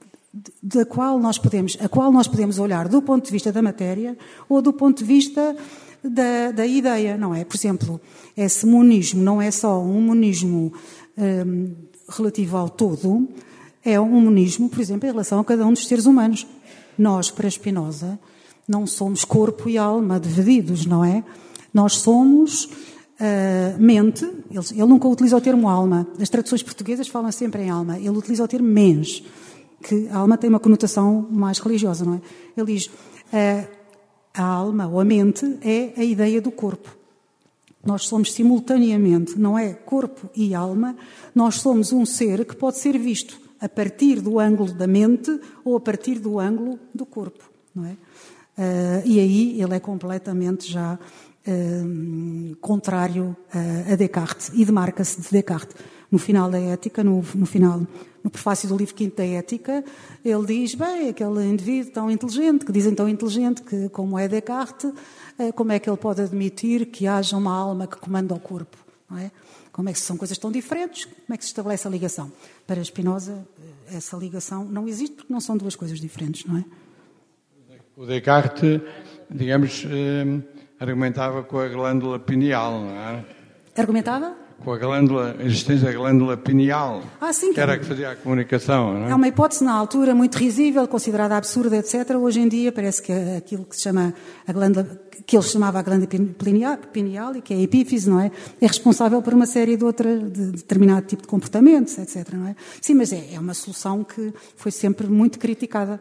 da qual nós podemos, a qual nós podemos olhar do ponto de vista da matéria ou do ponto de vista da, da ideia, não é? Por exemplo, esse monismo não é só um monismo um, relativo ao todo, é um monismo, por exemplo, em relação a cada um dos seres humanos. Nós, para Spinoza, não somos corpo e alma divididos, não é? Nós somos uh, mente, ele, ele nunca utiliza o termo alma, as traduções portuguesas falam sempre em alma, ele utiliza o termo mens. que a alma tem uma conotação mais religiosa, não é? Ele diz, a, a alma ou a mente é a ideia do corpo. Nós somos simultaneamente, não é corpo e alma, nós somos um ser que pode ser visto a partir do ângulo da mente ou a partir do ângulo do corpo, não é? Uh, e aí ele é completamente já uh, contrário uh, a Descartes e demarca-se de Descartes. No final da Ética, no, no final, no prefácio do livro quinto da Ética, ele diz, bem, aquele indivíduo tão inteligente, que dizem tão inteligente, que como é Descartes, uh, como é que ele pode admitir que haja uma alma que comanda o corpo, não é? Como é que são coisas tão diferentes? Como é que se estabelece a ligação? Para Spinoza, essa ligação não existe porque não são duas coisas diferentes, não é? O Descartes, digamos, eh, argumentava com a glândula pineal, não é? Argumentava? Com a glândula, a existência da glândula pineal, ah, sim, que era a que fazia a comunicação, não é? É uma hipótese na altura muito risível, considerada absurda, etcétera. Hoje em dia parece que é aquilo que se chama a glândula, que ele chamava a glândula pineal, e que é a epífise, não é? É responsável por uma série de outras, de determinado tipo de comportamentos, etcétera, não é? Sim, mas é, é uma solução que foi sempre muito criticada.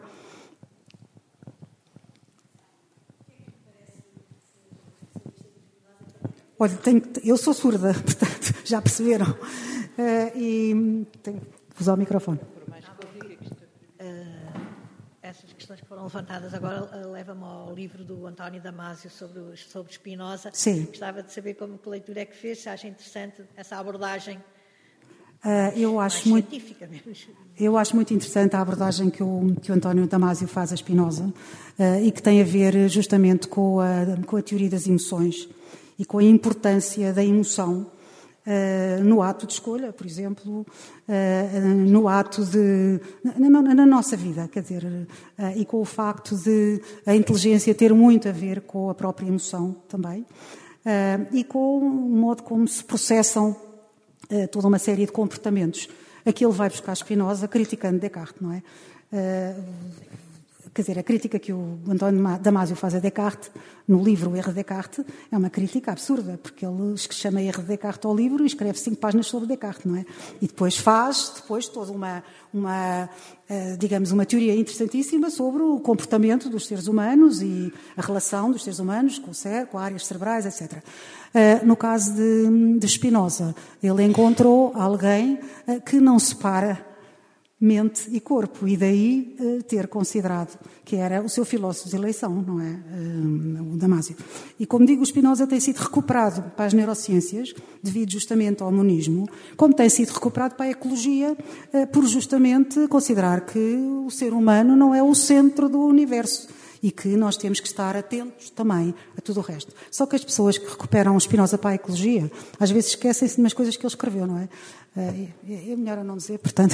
Olha, tenho, eu sou surda, portanto, já perceberam. Uh, e tenho que usar o microfone. Por mais que eu diga que uh, essas questões que foram levantadas agora uh, levam-me ao livro do António Damasio sobre, sobre Spinoza. Sim. Gostava de saber como, que leitura é que fez, se acha interessante essa abordagem uh, eu acho mais muito, científica mesmo. Eu acho muito interessante a abordagem que o, que o António Damasio faz a Spinoza uh, e que tem a ver justamente com a, com a teoria das emoções e com a importância da emoção uh, no ato de escolha, por exemplo, uh, no ato de... Na, na, na nossa vida, quer dizer, uh, e com o facto de a inteligência ter muito a ver com a própria emoção também, uh, e com o modo como se processam uh, toda uma série de comportamentos. Aqui ele vai buscar Spinoza criticando Descartes, não é? Uh, Quer dizer, a crítica que o António Damasio faz a Descartes, no livro O Erro de Descartes, é uma crítica absurda, porque ele chama Erro de Descartes ao livro e escreve cinco páginas sobre Descartes, não é? E depois faz, depois, toda uma, uma digamos, uma teoria interessantíssima sobre o comportamento dos seres humanos e a relação dos seres humanos com o cérebro, com áreas cerebrais, etcétera. No caso de, de Spinoza, ele encontrou alguém que não separa mente e corpo, e daí uh, ter considerado que era o seu filósofo de eleição, não é? Uh, o Damasio. E como digo, o Spinoza tem sido recuperado para as neurociências, devido justamente ao monismo, como tem sido recuperado para a ecologia, uh, por justamente considerar que o ser humano não é o centro do universo e que nós temos que estar atentos também a tudo o resto. Só que as pessoas que recuperam o Spinoza para a ecologia, às vezes esquecem-se de umas coisas que ele escreveu, não é? Uh, é melhor eu não dizer, portanto...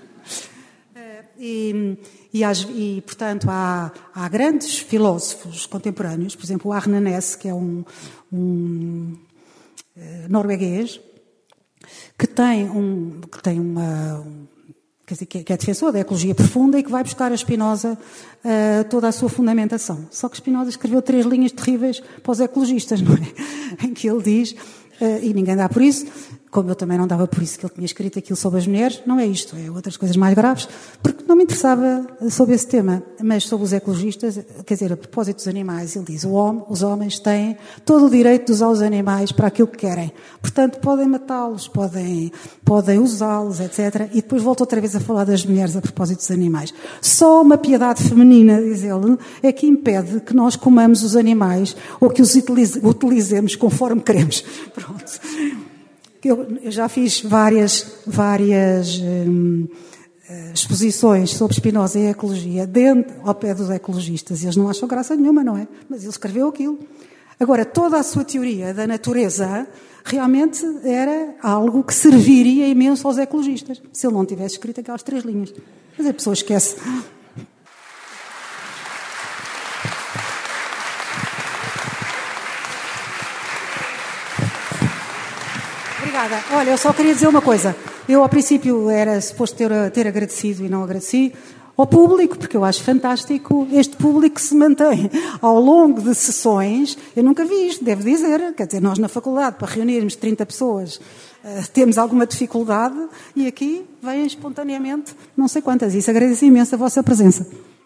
E, e, e, portanto, há, há grandes filósofos contemporâneos, por exemplo, o Arne Næss, que é um, um uh, norueguês, que tem, um, que tem uma... Um, quer dizer, que é, que é defensor da ecologia profunda e que vai buscar a Spinoza uh, toda a sua fundamentação. Só que Spinoza escreveu três linhas terríveis para os ecologistas, não é? Em que ele diz, uh, e ninguém dá por isso, como eu também não dava por isso que ele tinha escrito aquilo sobre as mulheres, não é isto, é outras coisas mais graves, porque não me interessava sobre esse tema, mas sobre os ecologistas, quer dizer, a propósito dos animais, ele diz, o homem, os homens têm todo o direito de usar os animais para aquilo que querem, portanto podem matá-los, podem, podem usá-los, etcétera. E depois volta outra vez a falar das mulheres a propósito dos animais. Só uma piedade feminina, diz ele, é que impede que nós comamos os animais ou que os utilizemos conforme queremos. Pronto. Eu, eu já fiz várias, várias hum, exposições sobre Spinoza e a ecologia dentro, ao pé dos ecologistas. Eles não acham graça nenhuma, não é? Mas ele escreveu aquilo. Agora, toda a sua teoria da natureza realmente era algo que serviria imenso aos ecologistas, se ele não tivesse escrito aquelas três linhas. Mas a pessoa esquece. Obrigada. Olha, eu só queria dizer uma coisa. Eu, ao princípio, era suposto ter, ter agradecido e não agradeci. ao público, porque eu acho fantástico este público que se mantém ao longo de sessões. Eu nunca vi isto, devo dizer. Quer dizer, nós na faculdade, para reunirmos trinta pessoas, uh, temos alguma dificuldade e aqui vêm espontaneamente não sei quantas. Isso agradeço imenso a vossa presença.